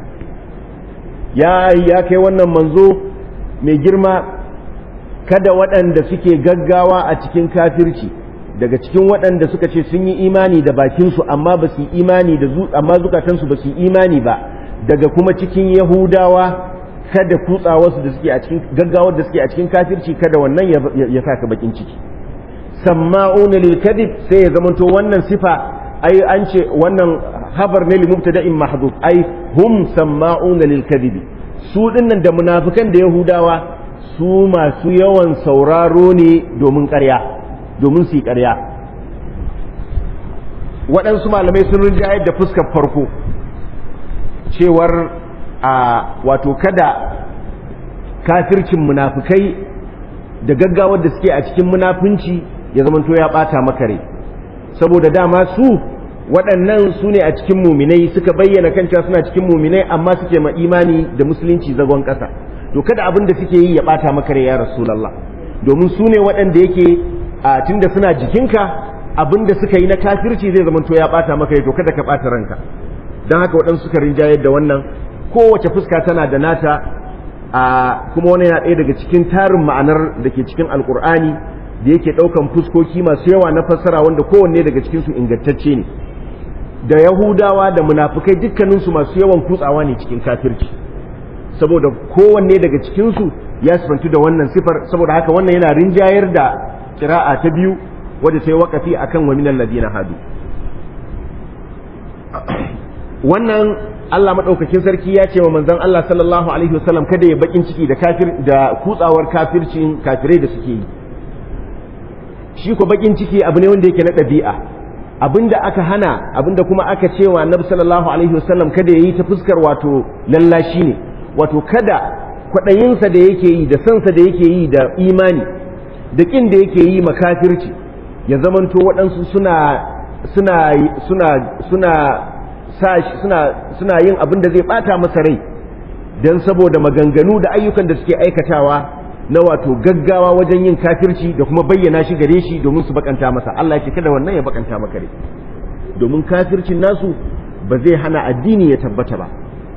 ya ya kai wannan manzo mai girma kada waɗanda suke gaggawa a cikin kafirci daga cikin waɗanda suka ce sun yi imani da bakinsu amma ba su yi imani da amma zukatansu ba su yi imani ba daga kuma cikin yahudawa kada kutsawarsu da suke a cikin gaggawar da suke a cikin kafirci kada wannan ya saka bakin ciki samma'una lil kadhib sai ya zamanto wannan sifa ai an ce wannan habar ne li mubtada'in mahdhuf ai hum samma'una lil kadhib su dinnan da munafikan da yahudawa su masu yawan sauraro ne domin ƙarya domin su yi ƙarya waɗansu malamai sun rinjayar da fuskar farko cewar a wato kada kafircin munafikai da gaggawar da suke a cikin munafunci ya zamanto ya ɓata maka rai saboda dama su waɗannan su ne a cikin muminai suka bayyana kan cewa suna cikin muminai amma suke ma imani da musulunci zagon ƙasa to kada abin da suke yi ya ɓata maka rai ya rasulallah domin su ne waɗanda yake a tunda suna jikinka abin da suka yi na kafirci zai zamanto ya ɓata maka rai to kada ka ɓata ranka don haka waɗansu suka rinjayar da wannan kowace fuska tana da nata a kuma wani yana ɗaya daga cikin tarin ma'anar da ke cikin alkur'ani da yake ɗaukan fuskoki masu yawa na fassara wanda kowanne daga cikinsu ingantacce ne da yahudawa da munafukai dukkaninsu masu yawan kutsawa ne cikin kafirci saboda kowanne daga cikinsu ya sifantu da wannan sifar saboda haka wannan yana rinjayar da kira'a ta biyu wadda ta yi waƙafi akan wa minal ladina hadu wannan Allah madaukakin sarki ya ce wa manzon Allah sallallahu alaihi wasallam kada ya bakin ciki da kafir da kutsawar kafircin kafirai da suke yi shi ko bakin ciki abu ne wanda yake na ɗabi'a, abinda aka hana abinda kuma aka cewa annabi sallallahu alaihi wasallam kada yayi ta fuskar wato lallashi ne, wato kada kwaɗayinsa da yake yi da sansa da yake yi da imani da ƙin da yake yi makafirci ya zamanto waɗansu suna suna suna suna suna suna yin abin da zai ɓata masa rai don saboda maganganu da ayyukan da suke aikatawa na wato gaggawa wajen yin kafirci da kuma bayyana shi gare shi domin su bakanta masa. Allah ya ce kada wannan ya bakanta maka rai, domin kafircin nasu ba zai hana addini ya tabbata ba.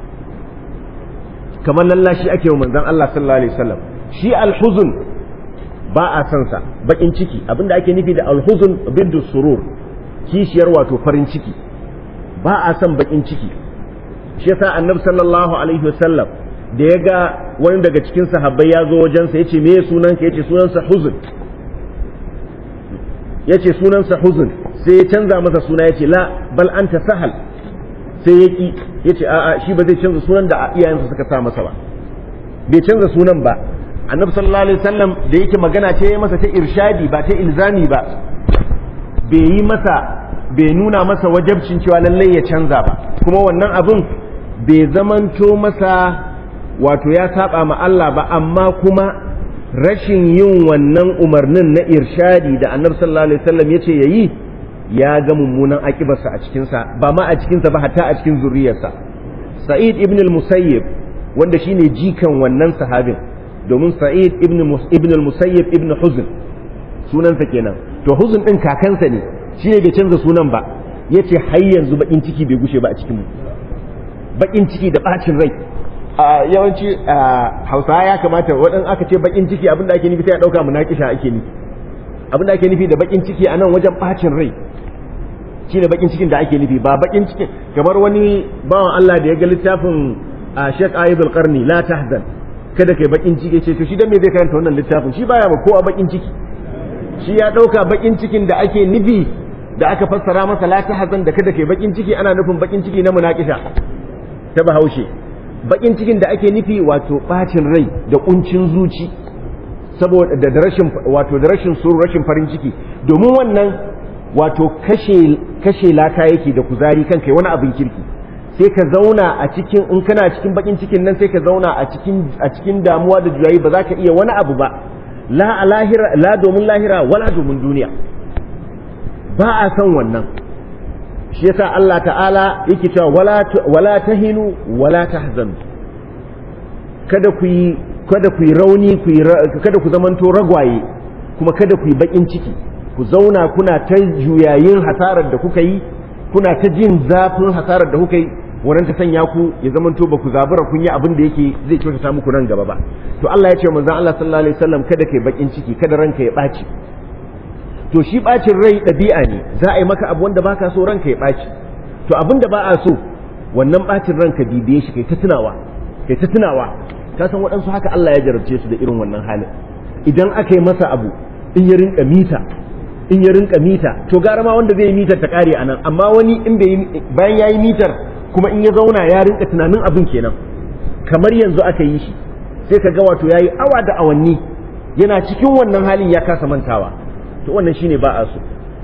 kamar lallashi ake wa manzon Allah sallallahu alaihi wasallam. Shi alhuzun ba a san sa, bakin ciki abinda ake nufi da alhuzun biddu surur, kishiyar wato farin ciki, ba a san bakin ciki. Shi yasa annabi sallallahu alaihi wasallam da ya ga wani daga cikin sahabbai ya zo wajensa ya ce me sunanka, ya ce sunansa huzun, ya ce sunansa huzun, sai ya canza masa suna ya ce la bal anta sahal, sai ya ki ya ce a'a shi ba zai canza sunan da iyayensa suka sa masa ba, bai canza sunan ba. Annabi sallallahu alaihi wasallam da yake magana ce ya masa ta irshadi ba ta ilzami ba, bai yi masa bai nuna masa wajabcin cewa lallai ya canza ba, kuma wannan abun bai zamanto masa wato ya saba ma Allah ba, amma kuma rashin yin wannan umarnin na irshadi da annabi sallallahu alaihi wasallam yace yayi ya ga mummunan akibarsa a cikin sa, ba ma a cikin sa ba hatta a cikin zuriyarsa. Sa'id ibn al-Musayyib wanda shine jikan wannan sahabin, domin Sa'id ibn ibn al-Musayyib ibn Huzn sunansa kenan, to Huzn din kakansa ne, shi ne bai canza sunan ba, yace har yanzu bakin ciki bai gushe ba a cikin mu, bakin ciki da bacin rai. Uh, yawanci uh, hausawa ya kamata waɗanda aka ce bakin ciki abinda ake nufi sai a ɗauka munakisha ake nufi, abinda ake nufi da bakin ciki a nan wajen ɓacin rai shi ne bakin cikin da ake nufi, ba bakin cikin kamar wani bawan Allah da ya ga littafin a uh, Sheikh Ayyub al-Qarni la tahzan, kada kai bakin ciki, ce to shi dan me zai karanta wannan littafin, shi baya ba kowa bakin ciki, shi ya ɗauka bakin cikin da ake nufi da aka fassara masa la tahzan da kada kai bakin ciki ana nufin bakin ciki na munakisha ta Bahaushe. Bakin cikin da ake nufi wato bacin rai da kuncin zuci saboda da rashin wato da rashin suru rashin farin ciki, domin wannan wato kashe kashe laka yake da kuzari kan kai wani abin kirki, sai ka zauna a cikin in kana cikin bakin cikin nan sai ka zauna a cikin a cikin damuwa da juyayi, ba za ka iya wani abu ba, la a lahira la domin lahira wala domin duniya, ba a san wannan. Shi yasa Allah ta'ala yake cewa wala wala tahinu wala tahzanu, kada ku yi kada ku yi rauni ku yi kada ku zamanto ragwaye, kuma kada ku yi bakin ciki, ku zauna kuna ta juyayin hasarar da kuka yi, kuna ta jin zafin hasarar da kuka yi, wannan ta sanya ku ya zamanto ba ku zabura kun yi abin da yake zai kyautata muku nan gaba ba. To Allah ya ce manzon Allah sallallahu alaihi wasallam kada kai bakin ciki, kada ranka ya ɓaci. To shi ɓacin rai ɗabi'a ne, za a yi maka abu wanda baka so ranka ya ɓaci, to abin da ba a so wannan ɓacin ranka bibiye shi kai ta tunawa kai ta tunawa ka san waɗansu haka Allah ya jarabce su da irin wannan halin, idan aka yi masa abu in ya rinka mita in ya rinka mita to gara ma wanda zai yi mitar ta kare anan, amma wani in bai bayan yayi mitar kuma in ya zauna ya rinka tunanin abin kenan kamar yanzu aka yi shi, sai ka ga wato yayi awa da awanni yana cikin wannan halin ya kasa mantawa. To wannan shine ba a so,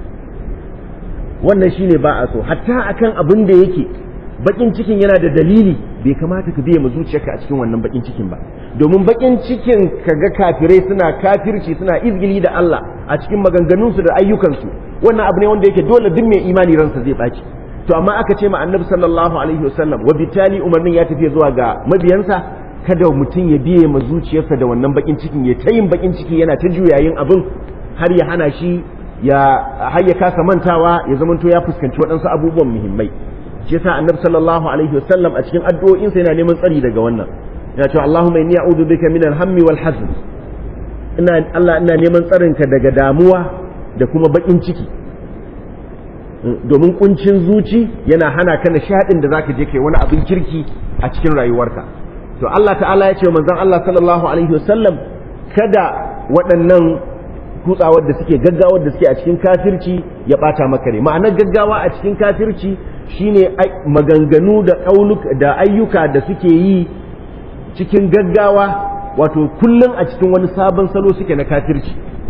wannan shine ba a so, hatta akan abin da yake bakin cikin yana da dalili bai kamata ka biye ma zuciyarka a cikin wannan bakin cikin ba, domin bakin cikin kaga kafirai suna kafirci suna izgili da Allah a cikin maganganunsu da ayyukansu, wannan abu ne wanda yake dole duk mai imani ransa zai baci. To amma aka ce ma annabi sallallahu alaihi wasallam wa bitali umarnin ya tafi zuwa ga mabiyansa kada mutum ya biye ma zuciyarsa da wannan bakin cikin, ya ta yin bakin ciki yana ta juyayin abin har ya hana shi ya har ya kasa mantawa ya zamanto ya fuskanci waɗansu abubuwan muhimmai. Shi yasa annabi sallallahu alaihi wasallam a cikin addu'o'insa yana neman tsari daga wannan, yana cewa Allahumma inni a'udhu bika min al-hammi wal hazn, ina Allah ina neman tsarinka daga damuwa da kuma bakin ciki, domin kuncin zuci yana hana ka nishadin da zaka je kai wani abin kirki a cikin rayuwarka. To Allah ta'ala ya ce wa manzon Allah sallallahu alaihi wasallam kada waɗannan kutsawar da suke gaggawar da suke a cikin kafirci ya bata maka ne. Ma'anar gaggawa a cikin kafirci shine maganganu da kauluk da ayyuka da suke yi cikin gaggawa, wato kullum a cikin wani sabon salo suke na kafirci,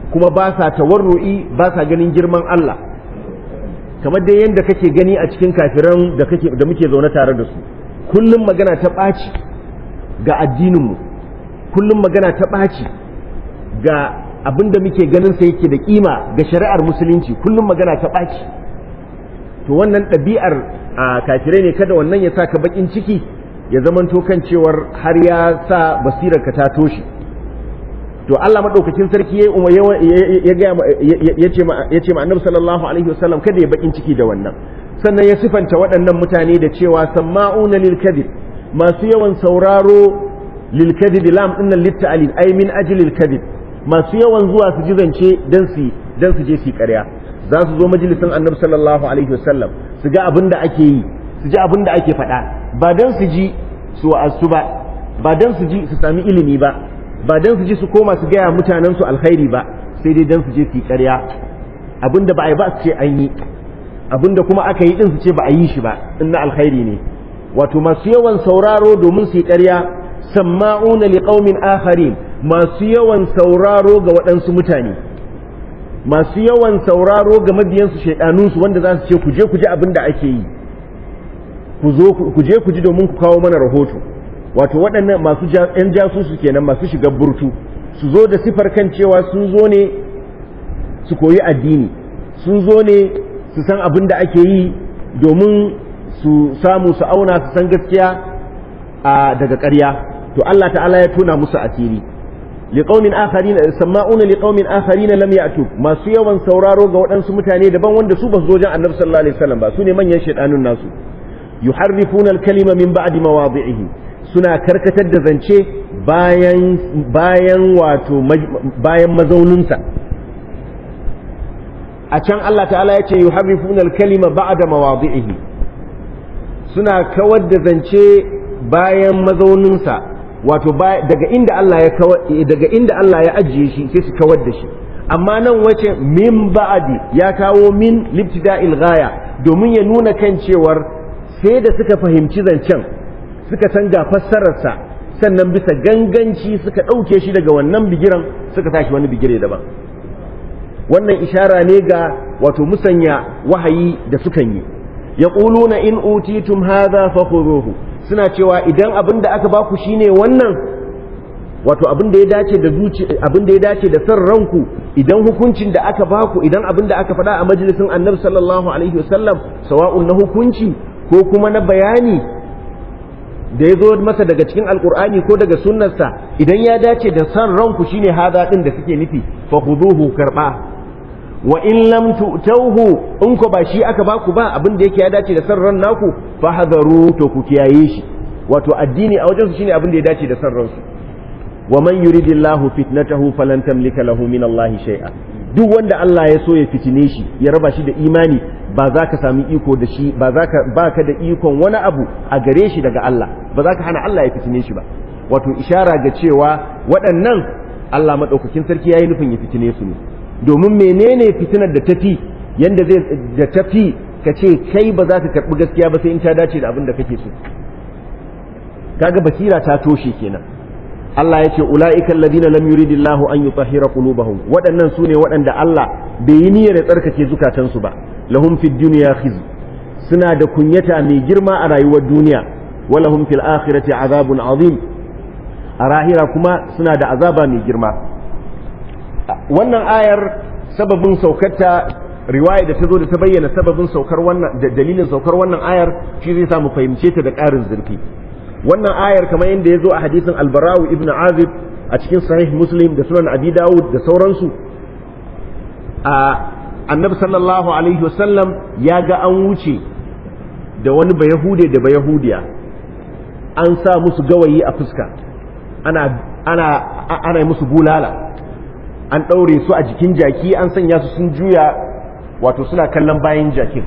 kuma ba sa tawarru'i ba sa ganin girman Allah kamar dai yadda kake gani a cikin kafiran da kake da muke zaune tare da su kullum magana ta ɓaci ga addininmu kullum magana ta ɓaci ga abin da muke ganin sa yake da kima ga shari'ar musulunci kullum magana ta ɓaci to wannan ɗabi'ar a kafirai ne kada wannan ya sa ka bakin ciki ya zamanto kan cewar har ya sa basirar ka ta toshe to Allah madaukakin sarki ya ya ya ce ma ya ce ma Annabi sallallahu alaihi wasallam kada ya bakin ciki da wannan sannan ya sifanta waɗannan mutane da cewa samma'una lil kadhib masu yawan sauraro lil kadhib lam dinnan litta'alil ay min ajli al kadhib masu yawan zuwa su ji zance dan su dan su je su ƙarya za su zo majalisin Annabi sallallahu alaihi wasallam su ga abin da ake yi su ji abin da ake faɗa ba dan su ji su wa'azu ba ba dan su ji su sami ilimi ba ba dan su ji su koma su gaya mutanen su alkhairi ba sai dai dan su je su yi ƙarya abinda ba a yi ba su ce an yi abinda kuma aka yi din su ce ba a yi shi ba in na alkhairi ne wato masu yawan sauraro domin su yi ƙarya samma'una liqaumin akharin masu yawan sauraro ga waɗansu mutane masu yawan sauraro ga mabiyansu shaidanunsu wanda za su ce ku je ku ji abin da ake yi ku zo ku je ku ji domin ku kawo mana rahoto wato waɗannan masu ‘yan jasusu kenan masu shiga burtu su zo da sifar kan cewa sun zo ne su koyi addini sun zo ne su san abin da ake yi domin su samu su auna su san gaskiya a daga ƙarya to Allah ta'ala ya tona musu asiri liqaumin akharin sama'una liqaumin akharin lam ya'tu masu yawan sauraro ga waɗansu mutane daban wanda su ba su zo jan Annabi sallallahu alaihi wasallam ba su ne manyan shaydanun nasu yuharrifuna al-kalima min ba'di mawadhi'ihi suna karkatar da zance bayan bayan wato bayan mazauninsa a can Allah ta'ala ya ce yuharrifuna al-kalima ba'da mawadhi'ihi suna kawar da zance bayan mazauninsa wato daga inda Allah ya daga inda Allah ya ajiye shi sai su kawar da shi amma nan wace min ba'di ya kawo min libtida'il ghaya domin ya nuna kan cewar sai da suka fahimci zancen suka san ga fassararsa sannan bisa ganganci suka ɗauke shi daga wannan bigiran suka tashi wani bigire daban wannan ishara ne ga wato musanya wahayi da sukan yi yaquluna in utitum hadha fakhuduhu suna cewa idan abin da aka baku shine wannan wato abin da ya dace da zuci abin da ya dace da san ranku idan hukuncin da aka baku idan abin da aka faɗa a majalisin Annabi sallallahu alaihi wasallam sawa'un na hukunci ko kuma na bayani da ya zo masa daga cikin alkur'ani ko daga sunnarsa idan ya dace da san ranku shine hada din da suke nufi fa khuduhu karba wa in lam tu'tauhu in ko ba shi aka baku ba abin da yake ya dace da san ran naku fa hadaru to ku kiyaye shi wato addini a wajen su shine abin da ya dace da san ransu wa man yuridillahu fitnatahu falan tamlika lahu min Allah shay'a duk wanda Allah ya so ya fitine shi ya raba shi da imani ba za ka sami iko da shi ba za ka ba ka da ikon wani abu a gare shi daga Allah ba za ka hana Allah ya fitine shi ba wato ishara ga cewa waɗannan Allah maɗaukakin sarki ya yi nufin ya fitine su ne domin menene fitinar da tafi yanda zai da tafi ka ce kai ba za ka karɓi gaskiya ba sai in ta dace da abin da kake so kaga basira ta toshe kenan Allah ya ce ula'ika alladhina lam yuridillahu an yutahhira qulubahum waɗannan sune waɗanda Allah bai yi niyyar ya tsarkake zukatansu ba lahum fid dunya khizy suna da kunyata mai girma a rayuwar duniya wa lahum fil akhirati azabun azim a rahira kuma suna da azaba mai girma wannan ayar sababin saukarta riwaya da ta zo da ta bayyana sababin saukar wannan da dalilin saukar wannan ayar shi zai samu fahimce ta da ƙarin zurfi wannan ayar kamar yadda ya zo a hadisin albarawu ibn azib a cikin sahih muslim da sunan abi dawud da sauransu a annabi sallallahu alaihi wasallam ya ga an wuce da wani bayahude da bayahudiya an sa musu gawayi a fuska ana ana ana musu bulala an ɗaure su a jikin jaki an sanya su sun juya wato suna kallon bayan jakin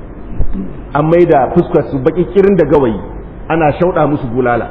an maida fuskar su baki kirin da gawayi ana shauɗa musu bulala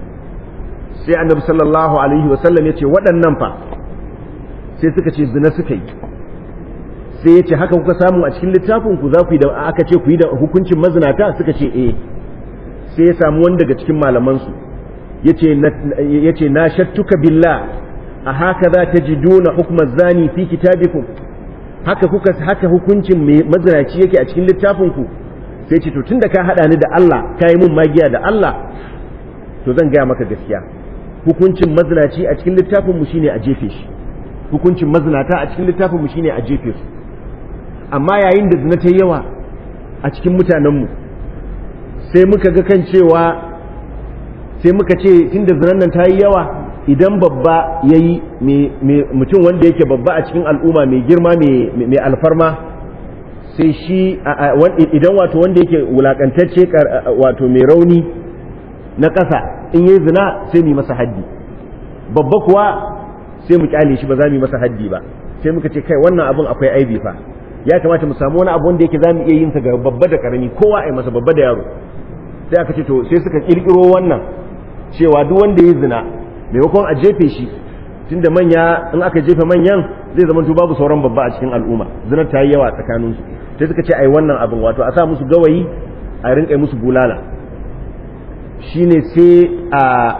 sai annabi sallallahu alaihi wasallam ya ce waɗannan fa sai suka ce zina suka yi sai ya ce haka kuka samu a cikin littafin ku za ku yi da aka ce ku yi da hukuncin mazinata suka ce eh sai ya samu wani daga cikin malamansu ya ce na shattuka billah a haka za ta ji duna hukumar zani fi kitabikum haka kuka haka hukuncin mazinaci yake a cikin littafinku sai ce to tunda ka hada ni da Allah ka yi mun magiya da Allah to zan gaya maka gaskiya hukuncin mazinaci a cikin littafin mu shine a jefe shi hukuncin mazinata a cikin littafin mu shine a jefe su amma yayin da zina ta yawa a cikin mutanen mu sai muka ga kan cewa sai muka ce tunda zinan nan ta yi yawa idan babba ya yi mutum wanda yake babba a cikin al'umma mai girma mai alfarma sai shi idan wato wanda yake wulakantacce wato mai rauni na ƙasa in yi zina sai mu masa haddi babba kuwa sai mu kyale shi ba za mu yi masa haddi ba sai muka ce kai wannan abun akwai aibi fa ya kamata mu samu wani abu wanda yake za mu iya yin sa ga babba da karami kowa a yi masa babba da yaro sai aka ce to sai suka kirkiro wannan cewa duk wanda ya zina maimakon a jefe shi tunda manya in aka jefe manyan zai zama to babu sauran babba a cikin al'umma zinar ta yi yawa tsakaninsu sai suka ce ai wannan abin wato a sa musu gawayi a rinka musu bulala shine sai a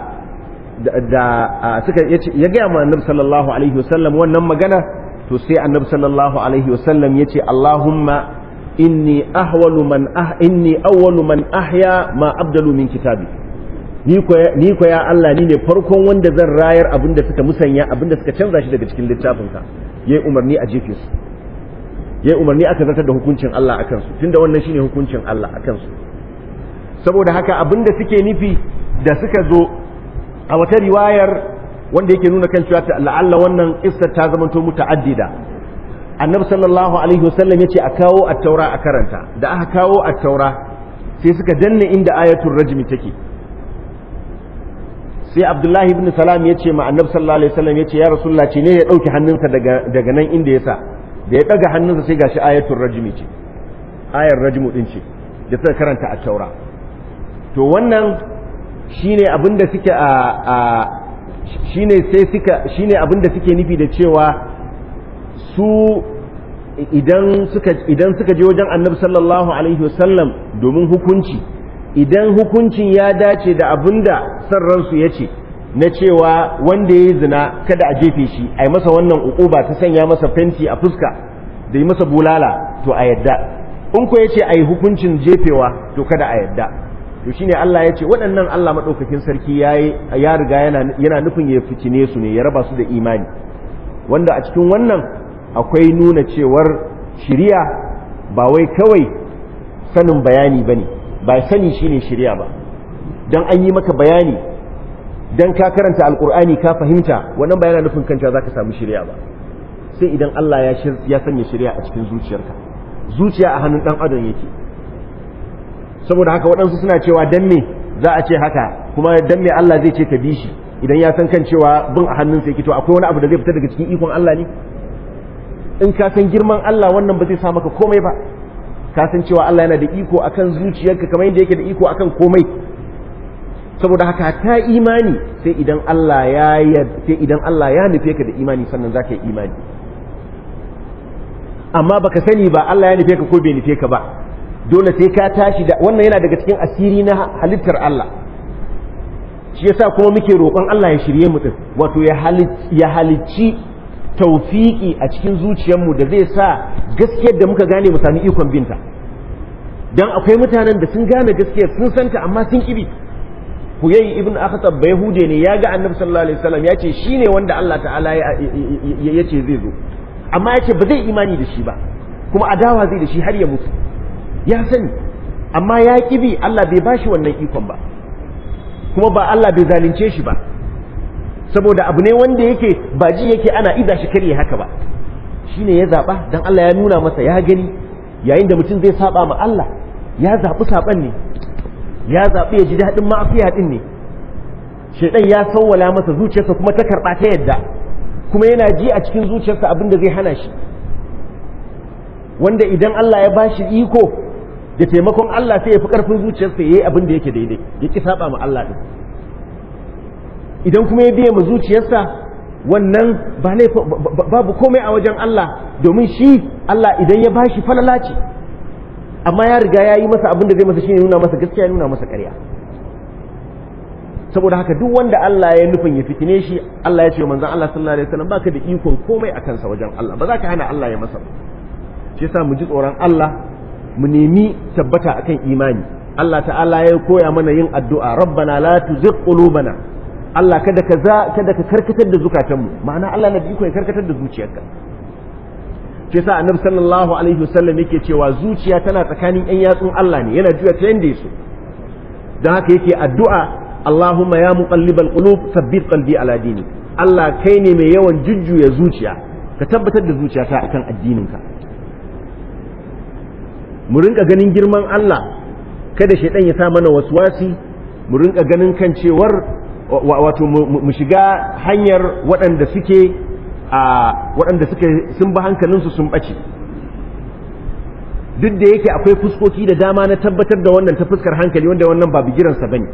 da suka ya gaya ma annabi sallallahu alaihi wasallam wannan magana to sai annabi sallallahu alaihi wasallam yace Allahumma inni ahwalu man ah inni awwalu man ahya ma abdalu min kitabi ni ko ya Allah ni ne farkon wanda zan rayar abinda suka musanya abinda suka canza shi daga cikin littafinka yayi umarni a jefe su yayi umarni aka zartar da hukuncin Allah akan su tunda wannan shine hukuncin Allah akan su saboda haka abinda suke nufi da suka zo a wata riwayar wanda yake nuna kan cewa la'alla wannan kissa ta zamanto muta'addida annabi sallallahu alaihi wasallam yace a kawo at-taura a karanta da aka kawo at-taura sai suka danne inda ayatul rajmi take sai abdullahi ibn salam ya ce ma annabi sallallahu alaihi wasallam ya ce ya rasulullah ce ne ya dauki hannunsa daga daga nan inda ya sa da ya daga hannunsa sai gashi ayatul rajmi ce ayar rajmu din ce da suka karanta a taura to wannan shine abinda suke a, a shine sai suka shine abinda suke nufi da cewa su idan suka idan suka je wajen annabi sallallahu alaihi wasallam domin hukunci idan hukuncin ya dace da abinda san ransu ya ce na cewa wanda ya yi zina kada a jefe shi a yi masa wannan uquba ta sanya masa fenti a fuska da yi masa bulala to a yadda in ko ya ce a yi hukuncin jefewa to kada a yadda to shine Allah ya ce waɗannan Allah maɗaukakin sarki ya riga yana nufin ya fitine su ne ya raba su da imani wanda a cikin wannan akwai nuna cewar shiriya ba wai kawai sanin bayani ba ne ba sani shine shirya ba dan an yi maka bayani dan ka karanta alkur'ani ka fahimta wannan ba yana nufin kanta zaka samu shirya ba sai idan Allah ya ya sanya shirya a cikin zuciyarka zuciya a hannun dan adam yake saboda haka waɗansu suna cewa dan me za a ce haka kuma dan me Allah zai ce ka bi shi idan ya san kan cewa bin a hannunsa yake to akwai wani abu da zai fita daga cikin ikon Allah ne in ka san girman Allah wannan ba zai sa maka komai ba ka san cewa Allah yana da iko akan zuciyarka kamar yadda yake da iko akan komai saboda haka ta imani sai idan Allah ya sai idan Allah ya nufe ka da imani sannan zaka yi imani amma baka sani ba Allah ya nufe ka ko bai nufe ka ba dole sai ka tashi da wannan yana daga cikin asiri na halittar Allah shi yasa kuma muke roƙon Allah ya shirye mu din wato ya ya halicci tawfiki a cikin zuciyarmu da zai sa gaskiyar da muka gane mu sami ikon binta dan akwai mutanen da sun gane gaskiyar sun santa amma sun kibi Huyay ibn Akhtab bai hude ne ya ga Annabi sallallahu alaihi wasallam ya ce shine wanda Allah ta'ala ya ce zai zo amma ya ce ba zai imani da shi ba kuma adawa zai da shi har ya mutu ya sani amma ya kibi Allah bai bashi wannan ikon ba kuma ba Allah bai zalunce shi ba saboda abu ne wanda yake ba ji yake ana iza shi kare haka ba shine ya zaba dan Allah ya nuna masa ya gani yayin da mutum zai saba ma Allah ya zabi saban ne ya zabi ya ji dadin ma'asiya din ne shedan ya sawwala masa zuciyarsa kuma ta karba ta yadda kuma yana ji a cikin zuciyarsa abin da zai hana shi wanda idan Allah ya bashi iko da taimakon Allah sai ya fi karfin zuciyarsa yayi abin da yake daidai ya ki saba ma Allah din idan kuma ya biye ma zuciyarsa wannan ba babu komai a wajen Allah domin shi Allah idan ya bashi falala ce amma ya riga ya yi masa abin da zai masa shine nuna masa gaskiya nuna masa ƙarya saboda haka duk wanda Allah ya nufin ya fitine shi Allah ya ce manzon Allah sallallahu alaihi wasallam baka da ikon komai akan sa wajen Allah ba za ka hana Allah ya masa shi yasa mu ji tsoron Allah mu nemi tabbata akan imani Allah ta'ala ya koya mana yin addu'a rabbana la tuzigh qulubana Allah kada ka za kada ka karkatar da zukatanmu ma'ana Allah na da iko ya karkatar da zuciyarka shi yasa annabi sallallahu alaihi wasallam yake cewa zuciya tana tsakanin yan yatsun Allah ne yana juya ta yanda yaso dan haka yake addu'a Allahumma ya muqallibal qulub thabbit qalbi ala dini Allah kai ne mai yawan jujjuya zuciya ka tabbatar da zuciyata akan addininka mu rinka ganin girman Allah kada shaidan ya sa mana waswasi mu rinka ganin kan cewar wato mu shiga hanyar waɗanda suke a waɗanda suke sun ba hankalinsu sun ɓace duk da yake akwai fuskoki da dama na tabbatar da wannan ta fuskar hankali wanda wannan ba bigiransa bane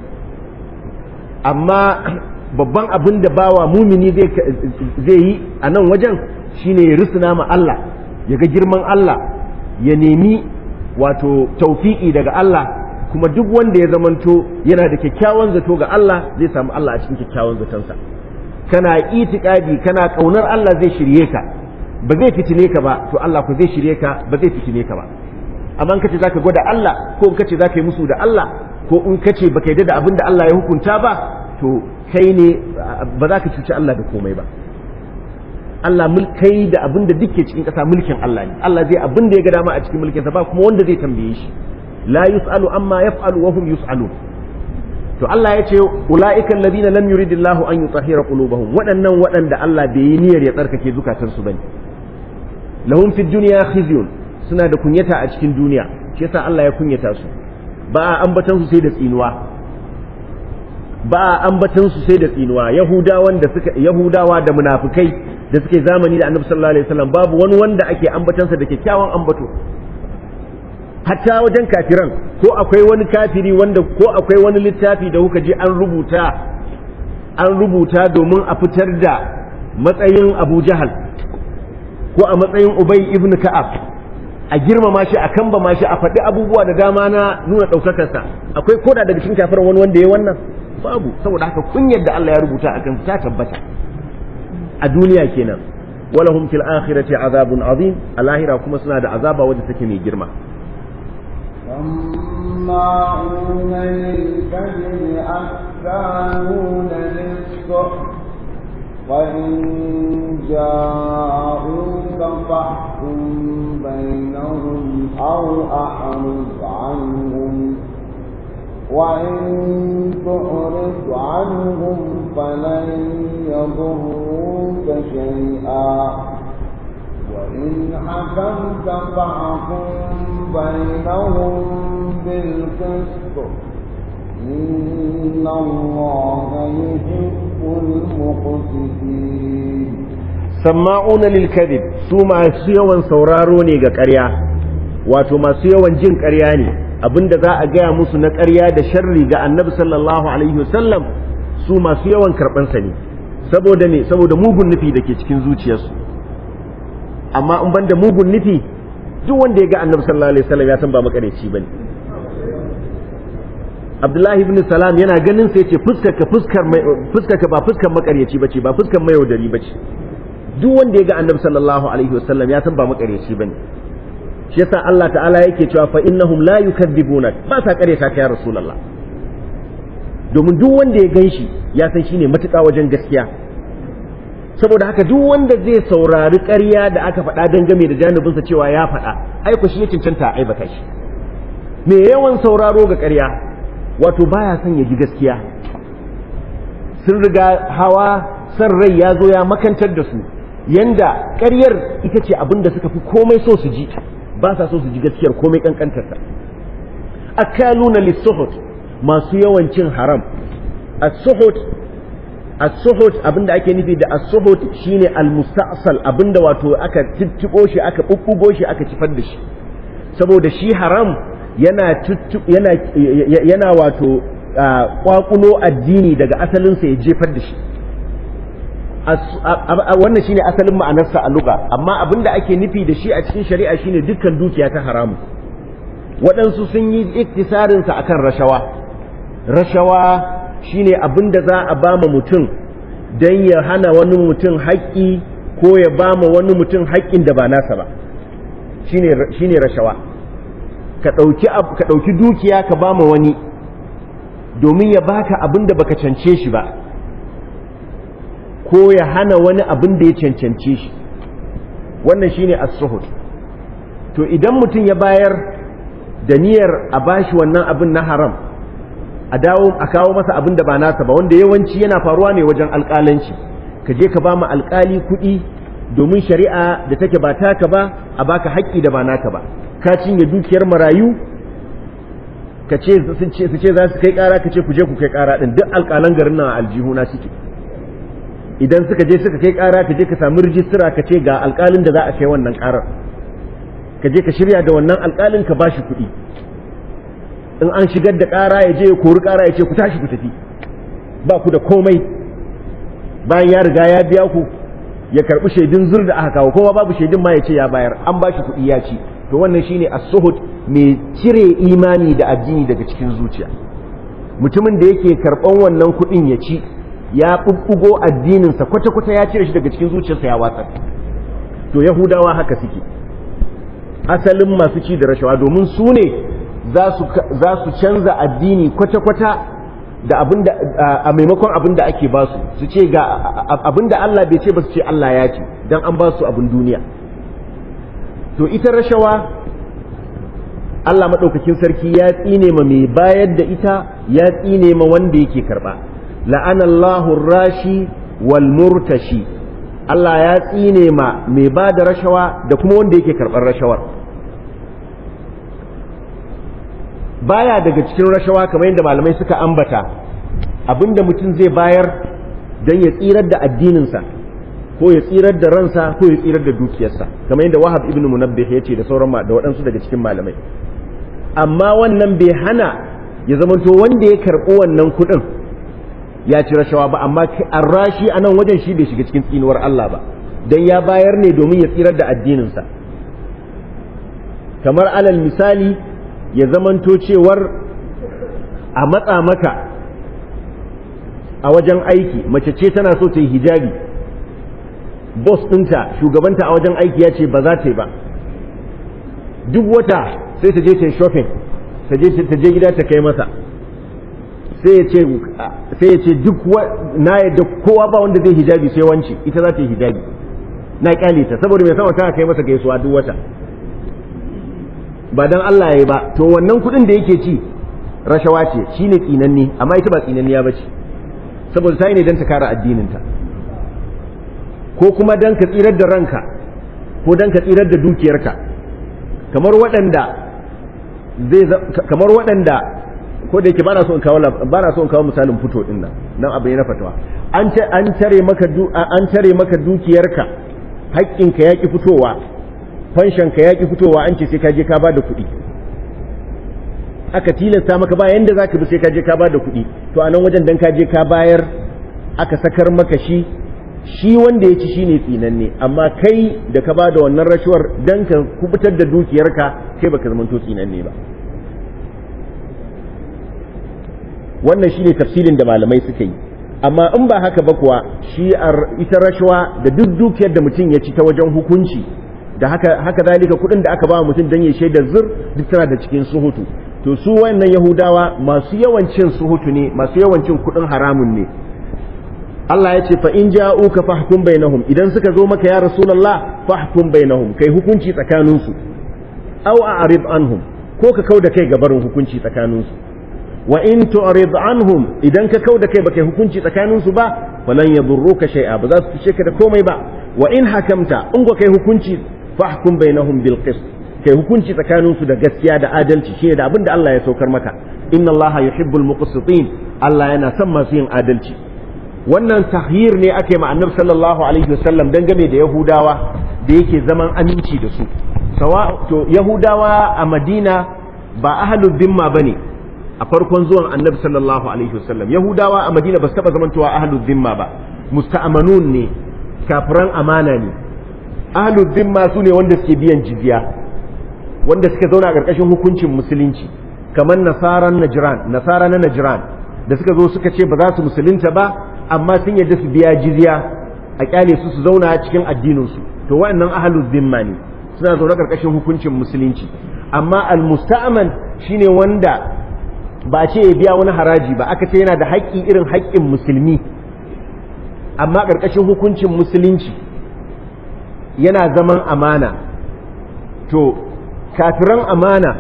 amma babban abin da bawa mumini zai yi a nan wajen shine ya risina ma Allah ya ga girman Allah ya nemi wato taufiƙi daga Allah kuma duk wanda ya zamanto yana da kyakkyawan zato ga Allah zai samu Allah a cikin kyakkyawan zatonsa kana itikadi kana kaunar Allah zai shirye ka ba zai fitine ka ba to Allah ko zai shirye ka ba zai fitine ka ba amma in kace zaka gwada Allah ko in kace zaka yi musu da Allah ko in kace baka yarda da abin da Allah ya hukunta ba to kai ne ba za ka cuci Allah da komai ba Allah mulkai da abin da duke cikin ƙasa mulkin Allah ne Allah zai abin da ya ga dama a cikin mulkin sa ba kuma wanda zai tambaye shi la yus'alu amma yaf'alu wa hum yus'alu to Allah ya ce ulaika alladhina lam yuridillahu an yutahhira qulubahum waɗannan waɗanda Allah bai yi niyyar ya tsarkake zukatansu bane lahum fid dunya khizyun suna da kunyata a cikin duniya shi yasa Allah ya kunyata su ba a ambatan su sai da tsinuwa ba a ambatan su sai da tsinuwa yahudawan da suka yahudawa da munafikai da suke zamani da annabi sallallahu alaihi wasallam babu wani wanda ake ambatansa da kyakkyawan ambato hatta wajen kafiran ko akwai wani kafiri wanda ko akwai wani littafi da kuka ji an rubuta an rubuta domin a fitar da matsayin Abu Jahal ko a matsayin Ubay ibn Ka'ab a girmama shi a kambama shi a faɗi abubuwa da dama na nuna ɗaukakarsa akwai koda daga cikin kafiran wani wanda ya wannan babu saboda haka kunyar da Allah ya rubuta akan ta tabbata a duniya kenan walahum fil akhirati azabun azim a lahira kuma suna da azaba wadda take mai girma سماعون للكذب أكالون للسحت وإن جاءوك فاحكم بينهم أو أعرض عنهم وإن تعرض عنهم فلن يضروك شيئا وإن حكمت فاحكم بينهم بالقسط إن الله يحب المقسطين سماعون للكذب su masu yawan sauraro ne ga ƙarya wato masu yawan jin ƙarya ne abinda za a gaya musu na ƙarya da sharri ga annabi sallallahu alaihi wasallam su masu yawan karɓansa ne saboda ne saboda mugun nufi da ke cikin zuciyarsu amma in banda mugun nufi duk wanda ya ga annabi sallallahu alaihi wasallam ya san ba makareci bane Abdullahi ibn Salam yana ganin sai ce fuskar ka fuskar fuskar ka ba fuskar makareci bace ba fuskar mai yaudari bace duk wanda ya ga annabi sallallahu alaihi wasallam ya san ba makareci bane shi yasa Allah ta'ala yake cewa fa innahum la yukadzibunak ba sa kareta ka ya rasulullah domin duk wanda ya ganshi ya san shine matuƙa wajen gaskiya saboda haka duk wanda zai saurari ƙarya da aka faɗa dangane da janibinsa cewa ya faɗa aiko shi ya cancanta a aibata shi me yawan sauraro ga ƙarya wato baya son ya ji gaskiya sun riga hawa san rai ya zo ya makantar da su yanda ƙaryar ita ce abin da suka fi komai so su ji ba sa so su ji gaskiyar komai kankantarta akaluna lisuhut masu yawan cin haram as-suhut as-suhut abinda ake nufi da as-suhut shine al-musta'sal abinda wato aka tittibo shi aka bubbugo shi aka cifar da shi saboda shi haram yana yana yana wato kwakulo addini daga asalin sa ya jefar da shi wannan shine asalin ma'anarsa a lugha amma abinda ake nufi da shi a cikin shari'a shine dukkan dukiya ta haramu waɗansu sun yi iktisarin sa akan rashawa rashawa shine abin da za a bama mutum don ya hana wani mutum haƙƙi ko ya bama wani mutum haƙƙin da ba nasa ba, shine rashawa. Ka ɗauki dukiya ka bama wani domin ya baka abin da baka cance shi ba, ko ya hana wani abin da ya cancance shi, wannan shine as-suhud. To idan mutum ya bayar da niyyar a bashi wannan abin na haram, a dawo a kawo masa abin da ba nasa ba, wanda yawanci yana faruwa ne wajen alƙalanci. Ka je ka ba mu alƙali kuɗi domin shari'a da take ba taka ba a baka haƙƙi da ba naka ba. Ka cinye dukiyar marayu, ka ce su ce za su kai ƙara, ka ce ku je ku kai ƙara ɗin. Duk alƙalan garin nan a aljihuna suke. Idan suka je suka kai ƙara, ka je ka samu rijistira, ka ce ga alƙalin da za a kai wannan ƙarar, ka je ka shirya da wannan alƙalin ka bashi kuɗi. In an shigar da ƙara ya je ya kori ƙara ya ce ku tashi ku tafi, ba ku da komai. Bayan ya riga ya biya ku, ya karɓi shaidun zur da aka kawo, kowa babu shaidun ma ya ce ya bayar, an bashi kuɗi ya ci. To wannan shine as-suhud, mai cire imani da addini daga cikin zuciya. Mutumin da yake karɓan wannan kuɗin ya ci, ya ɓuɓɓugo addininsa kwata-kwata, ya cire shi daga cikin zuciyarsa ya watsar. To Yahudawa haka suke, asalin masu ci da rashawa, domin su ne za su canza addini kwata-kwata da abinda a maimakon abin da ake basu, su ce ga abin da Allah bai ce ba su ce Allah ya ce, dan an ba su abin duniya. To ita rashawa Allah maɗaukakin sarki ya tsine ma mai bayar da ita, ya tsine ma wanda yake karɓa. La'anallahu rashi wal murtashi, Allah ya tsine ma mai ba da rashawa da kuma wanda yake karɓar rashawar. Baya daga cikin rashawa, kamar yadda malamai suka ambata, abinda mutum zai bayar don ya tsirar da addininsa ko ya tsirar da ransa ko ya tsirar da dukiyarsa, kamar yadda Wahab ibn Munabbih ya ce da sauran da waɗansu daga cikin malamai. Amma wannan bai hana ya zamanto wanda ya karɓi wannan kuɗin ya ci rashawa ba, amma arrashi a nan wajen shi bai shiga cikin tsinuwar Allah ba, don ya bayar ne domin ya tsirar da addininsa. Kamar alal misali ya zamanto cewar a matsa maka a wajen aiki, mace ce tana so ta yi hijabi, boss ɗinta, shugabanta a wajen aiki ya ce ba za ta yi ba, duk wata sai ta je ta yi shopping, ta je gida ta kai masa, sai ya ce duk na yadda kowa ba wanda zai hijabi sai wanci, ita za ta yi hijabi, na kyale ta saboda mai sama tana kai masa gaisuwa duk wata, ba dan Allah ya yi ba. To wannan kuɗin da yake ci rashawa ce, shine tsinanni, amma ita ba tsinanniya ba ce, saboda ta yi ne don ta kare addininta, ko kuma don ka tsirar da ranka ko don ka tsirar da dukiyarka. Kamar waɗanda zai kamar waɗanda ko da yake bana so in kawo bana so in kawo misalin fito din nan nan abu ne na fatawa. An an tare maka an tare maka dukiyarka, haƙƙinka yaƙi fitowa, fanshanka yaƙi fitowa, an ce sai ka je ka bada kuɗi, aka tilasta maka ba yanda zaka bi sai ka je ka bada kuɗi. To a nan wajen dan ka je ka bayar aka sakar maka shi, shi wanda ya ci shine tsinanne, amma kai da ka bada wannan rashuwar dan ka kubutar da dukiyarka, kai baka zamanto tsinanne ba. Wannan shine tafsirin da malamai suka yi. Amma in ba haka ba kuwa, shi ita rashuwa da duk dukiyar da mutum ya ci ta wajen hukunci, da haka haka zalika kuɗin da aka ba mutum dan ya shaidar zur, duk tana da cikin suhutu. To su wannan Yahudawa masu yawancin suhutu ne, masu yawancin kuɗin haramun ne. Allah ya ce fa in ja'uka fahkum bainahum, idan suka zo maka ya Rasulullah fahkum bainahum, kai hukunci tsakaninsu, aw a'rid anhum, ko ka kauda kai gabarin hukunci tsakaninsu. Wa in tu'rid anhum, idan ka kauda kai baka hukunci tsakaninsu ba, falan yadurruka shay'a, ba za su fice ka da komai ba. Wa in hakamta, in ko kai hukunci fahkum bainahum bil qist, kai hukunci tsakaninsu da gaskiya da adalci, shi da abin da Allah ya saukar maka. Inna Allah yuhibbul muqsitin, Allah yana son masu yin adalci. Wannan tahyir ne ake ma annabi sallallahu alaihi wasallam dangane da Yahudawa da yake zaman aminci da su. Sawa to Yahudawa a Madina ba ahlul dhimma bane a farkon zuwan annabi sallallahu alaihi wasallam. Yahudawa a Madina ba su taba zamantowa ahlul dhimma ba, musta'amanun ne, kafiran amana ne. Ahlul dhimma su ne wanda suke biyan jizya, wanda suka zauna a ƙarƙashin hukuncin musulunci, kamar nasaran Najran, nasara na Najran da suka zo suka ce ba za su musulunta ba amma sun yadda su biya jizya a kyale su su zauna cikin addininsu to waɗannan ahlul zimma ne suna zaune karkashin hukuncin musulunci amma al-musta'man shine wanda ba ce ya biya wani haraji ba aka ce yana da haƙƙi irin haƙƙin musulmi amma karkashin hukuncin musulunci yana zaman amana to kafiran amana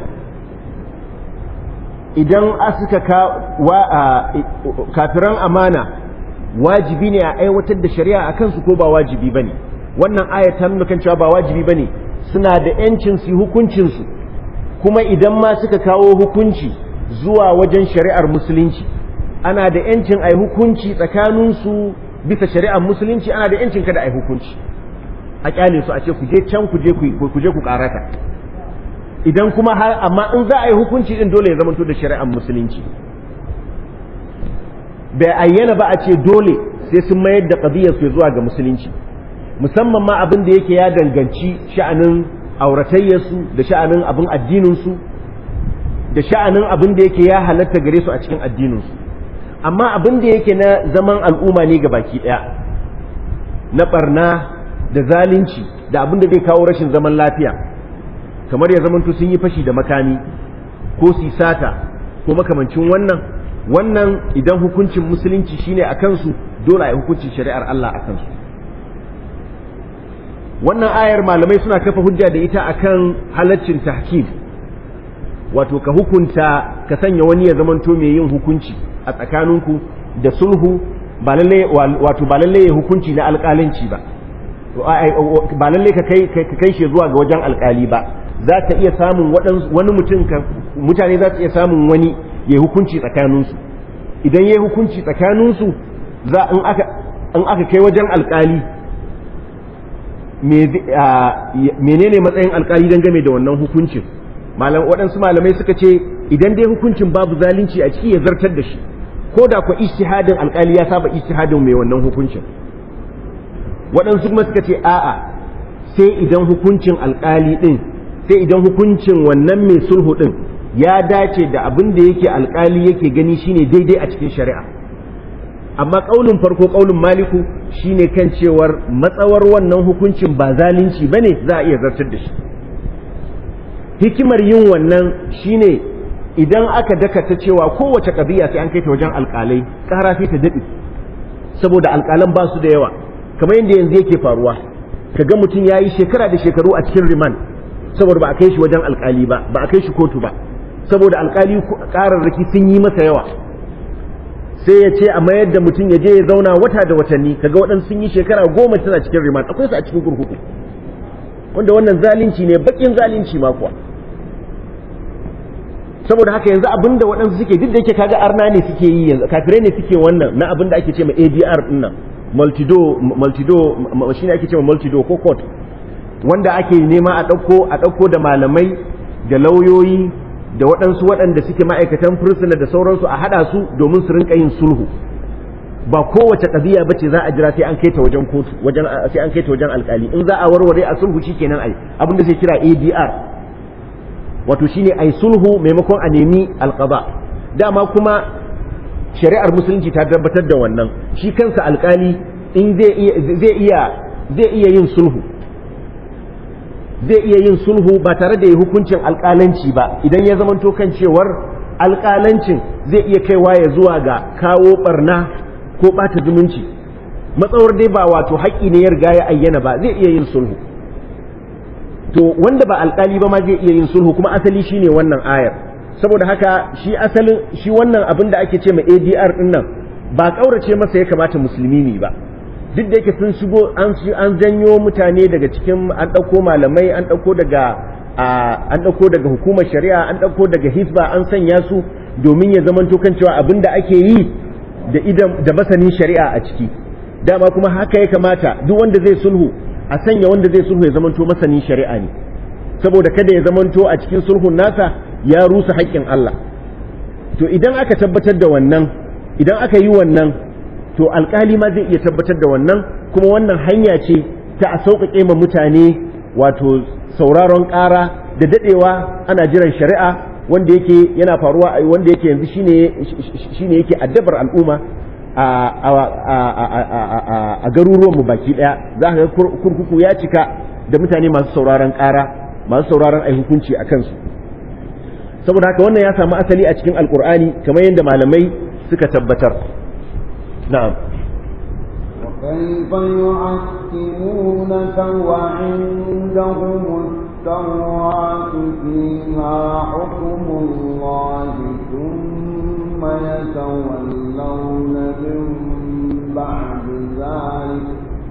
idan suka ka kafiran amana wajibi ne a aiwatar da shari'a a kansu ko ba wajibi ba ne wannan ayat ta nuna kan cewa ba wajibi ba ne suna da yancin su hukuncinsu kuma idan ma suka kawo hukunci zuwa wajen shari'ar musulunci ana da yancin a yi hukunci tsakaninsu bisa shari'ar musulunci ana da yancin kada a yi hukunci a kyale su a ce ku je can ku je ku je ku karata idan kuma har amma in za a yi hukunci din dole ya zamanto da shari'ar musulunci bai ayyana ba a ce dole sai sun mayar da qadiyar su zuwa ga musulunci musamman ma abin da yake ya danganci sha'anin auratayyarsu da sha'anin abin addinin su da sha'anin abin da yake ya halatta gare su a cikin addinin su amma abin da yake na zaman al'umma ne ga baki daya na barna da zalunci da abin da zai kawo rashin zaman lafiya kamar ya zamanto sun yi fashi da makami ko su sata ko makamancin wannan wannan idan hukuncin musulunci shine a kansu dole a yi hukuncin shari'ar Allah a kansu wannan ayar malamai suna kafa hujja da ita akan halaccin tahkim wato ka hukunta ka sanya wani ya zamanto mai yin hukunci a tsakaninku da sulhu ba lalle wato ba lalle ya hukunci na alƙalanci ba ba lalle ka kai ka kai shi zuwa ga wajen alƙali ba za ka iya samun wani mutum mutane za su iya samun wani ya hukunci tsakaninsu idan ya hukunci tsakaninsu za in aka in aka kai wajen alƙali menene matsayin alƙali dangane da wannan hukuncin malam waɗansu malamai suka ce idan dai hukuncin babu zalunci a ciki ya zartar da shi ko da ku ijtihadin alƙali ya saba ijtihadin mai wannan hukuncin waɗansu kuma suka ce a'a sai idan hukuncin alƙali ɗin sai idan hukuncin wannan mai sulhu ɗin ya dace da abin da yake alƙali yake gani shine daidai a cikin shari'a amma ƙaunin farko ƙaunin maliku shine kan cewar matsawar wannan hukuncin ba zalunci bane za a iya zartar da shi hikimar yin wannan shine idan aka dakata cewa kowace ƙabiya sai an kai ta wajen alƙalai ƙara sai ta daɗe saboda alƙalan ba su da yawa kamar yadda yanzu yake faruwa kaga mutum ya yi shekara da shekaru a cikin riman saboda ba a kai shi wajen alƙali ba ba a kai shi kotu ba saboda alƙali ƙararraki sun yi masa yawa sai ya ce a mayar da mutum ya je ya zauna wata da watanni kaga waɗansu sun yi shekara goma tana cikin riman akwai su a cikin kurkuku wanda wannan zalunci ne baƙin zalunci ma kuwa saboda haka yanzu abinda waɗansu suke duk da yake kaga arna ne suke yi yanzu kafirai ne suke wannan na abinda ake ce ma A D R din nan multido multido shine ake ce ma multido ko court wanda ake nema a ɗauko a ɗauko da malamai da lauyoyi da waɗansu waɗanda suke ma'aikatan fursuna da sauransu a haɗa su domin su rinka yin sulhu ba kowace ƙabiya bace za a jira sai an kai ta wajen kotu wajen sai an kai ta wajen alƙali in za a warware a sulhu shikenan ai abin da zai kira A D R wato shine ai sulhu maimakon a nemi alqada dama kuma shari'ar musulunci ta tabbatar da wannan shi kansa alƙali in zai iya zai iya zai iya yin sulhu zai iya yin sulhu ba tare da ya hukuncin alƙalanci ba idan ya zamanto kan cewar alƙalancin zai iya kaiwa ya zuwa ga kawo barna ko ɓata zumunci matsawar dai ba wato haƙƙi ne ya riga ya ayyana ba zai iya yin sulhu to wanda ba alƙali ba ma zai iya yin sulhu kuma asali shine wannan ayar saboda haka shi asalin shi wannan abin da ake ce ma A D R din nan ba ƙaurace masa ya kamata musulmi ne ba duk da yake sun shigo an an janyo mutane daga cikin an ɗauko malamai an ɗauko daga an ɗauko daga hukumar shari'a an ɗauko daga hisba an sanya su domin ya zamanto kan cewa abin da ake yi da idan da masanin shari'a a ciki dama kuma haka ya kamata duk wanda zai sulhu a sanya wanda zai sulhu ya zamanto masanin shari'a ne saboda kada ya zamanto a cikin sulhun nasa ya rusa haƙƙin Allah to idan aka tabbatar da wannan idan aka yi wannan to alƙali ma zai iya tabbatar da wannan kuma wannan hanya ce ta a sauƙaƙe ma mutane wato sauraron ƙara da daɗewa ana jiran shari'a wanda yake yana faruwa wanda yake yanzu shine shine yake addabar al'umma a garuruwan mu baki daya za ka ga kurkuku ya cika da mutane masu sauraron ƙara masu sauraron ai hukunci a kansu saboda haka wannan ya samu asali a cikin alkur'ani kamar yadda malamai suka tabbatar na'am وكيف يحكمونك وعندهم التوراة فيها حكم الله ثم يتولون من بعد ذلك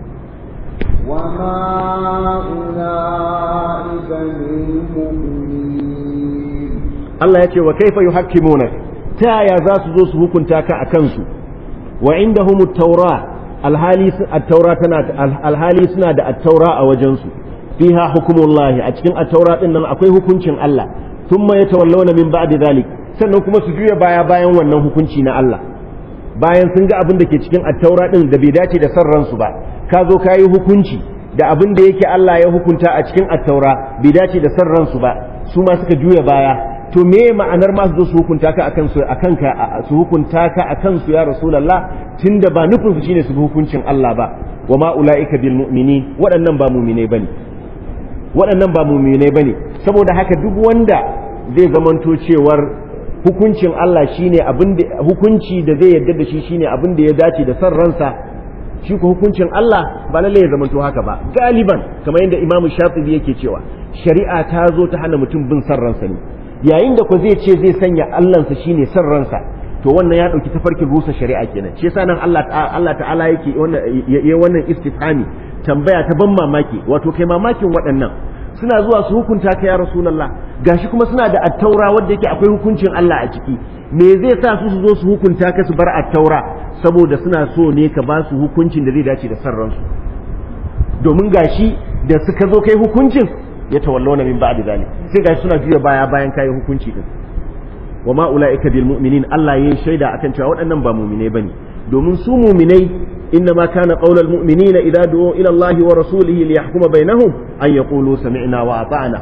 وما أولئك بالمؤمنين الله يقول وكيف يحكمونك تا يا ذات ذو سهوكنتاك أكنسو وعندهم التوراة التوراة الهالي سنة التوراة وجنسو فيها حكم الله أتكين التوراة إنما أكوي حكمشن الله ثم يتولون من بعد ذلك sannan kuma su juya baya bayan wannan hukunci na Allah bayan sun ga abin da ke cikin attaura din da bai dace da san ransu ba ka zo ka yi hukunci da abin da yake Allah ya hukunta a cikin attaura bai dace da san ransu ba su ma suka juya baya to me ma'anar ma su zo su hukunta ka akan su akan ka su hukunta ka akan su ya rasulullah tunda ba nufin su shine su bi hukuncin Allah ba wa ma ulaika bil mu'minin waɗannan ba mu'minai bane waɗannan ba mu'minai bane saboda haka duk wanda zai zamanto cewar hukuncin Allah shine abin da hukunci da zai yarda da shi shine abin da ya dace da san ransa shi ko hukuncin Allah ba lalle ya zamanto haka ba galiban kamar yadda Imam Shafi'i yake cewa shari'a ta zo ta hana mutum bin san ransa ne yayin da ko zai ce zai sanya Allahnsa shine san ransa to wannan ya dauki tafarkin rusa shari'a kenan shi yasa nan Allah Allah ta'ala yake wannan yayi wannan istifhami tambaya ta ban mamaki wato kai mamakin waɗannan suna zuwa su hukunta ka ya rasulullah gashi kuma suna da attaura wanda yake akwai hukuncin Allah a ciki me zai sa su su zo su hukunta ka su bar attaura saboda suna so ne ka ba su hukuncin da zai dace da san ransu domin gashi da suka zo kai hukuncin ya tawallona min ba'di zalik sai gashi suna juya baya bayan kai hukunci din wa ma ulaika bil mu'minin Allah yayin shaida akan cewa waɗannan ba mu'minai bane domin su mu'minai إنما كان قول المؤمنين إذا دعوا إلى الله ورسوله ليحكم بينهم أن يقولوا سمعنا وأطعنا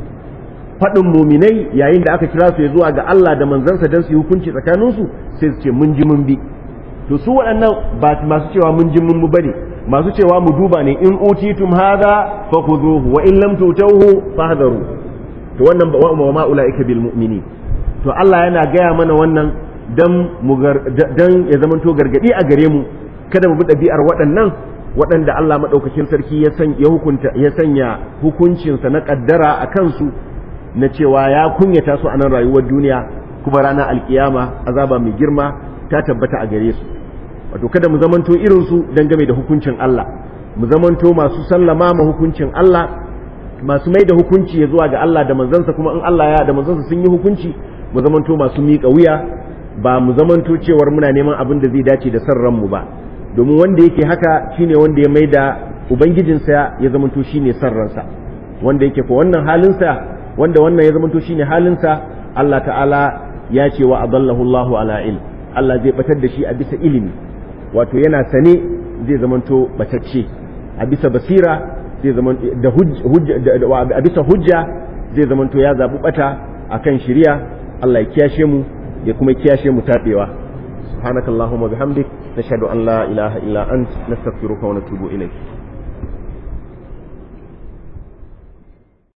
faɗin muminai yayin da aka kira su ya zuwa ga Allah da manzansa don su yi hukunci tsakaninsu sai su ce mun ji mun bi to su waɗannan ba masu cewa mun ji mun bi bane masu cewa mu duba ne in utitum hadha fakhuduhu wa in lam tutawhu fahdharu to wannan wa ma ulaika bil mu'minin to Allah yana gaya mana wannan dan mu dan ya zamanto gargadi a gare mu kada mu bi ɗabi'ar waɗannan waɗanda Allah maɗaukakin sarki ya hukunta ya sanya hukuncinsa na ƙaddara a kansu na cewa ya kunyata su a nan rayuwar duniya kuma ranar alkiyama azaba mai girma ta tabbata a gare su wato kada mu zamanto irin su dangane da hukuncin Allah mu zamanto masu sallama ma hukuncin Allah masu mai da hukunci ya zuwa ga Allah da manzansa kuma in Allah ya da manzansa sun yi hukunci mu zamanto masu miƙa wuya ba mu zamanto cewar muna neman abin da zai dace da san ranmu ba domin wanda yake haka shine wanda ya maida ubangijinsa ya zamanto shine san ransa wanda yake ko wannan halinsa wanda wannan ya zamanto shine halinsa Allah ta'ala ya ce wa adallahu Allahu ala ilm Allah zai batar da shi a bisa ilimi wato yana sane zai zamanto batacce a bisa basira zai zaman da hujja a bisa hujja zai zamanto ya zabi bata akan shari'a Allah ya kiyashe mu ya kuma kiyashe mu tabewa subhanakallahumma bihamdik nashhadu an la ilaha illa ant nastaghfiruka wa natubu ilayk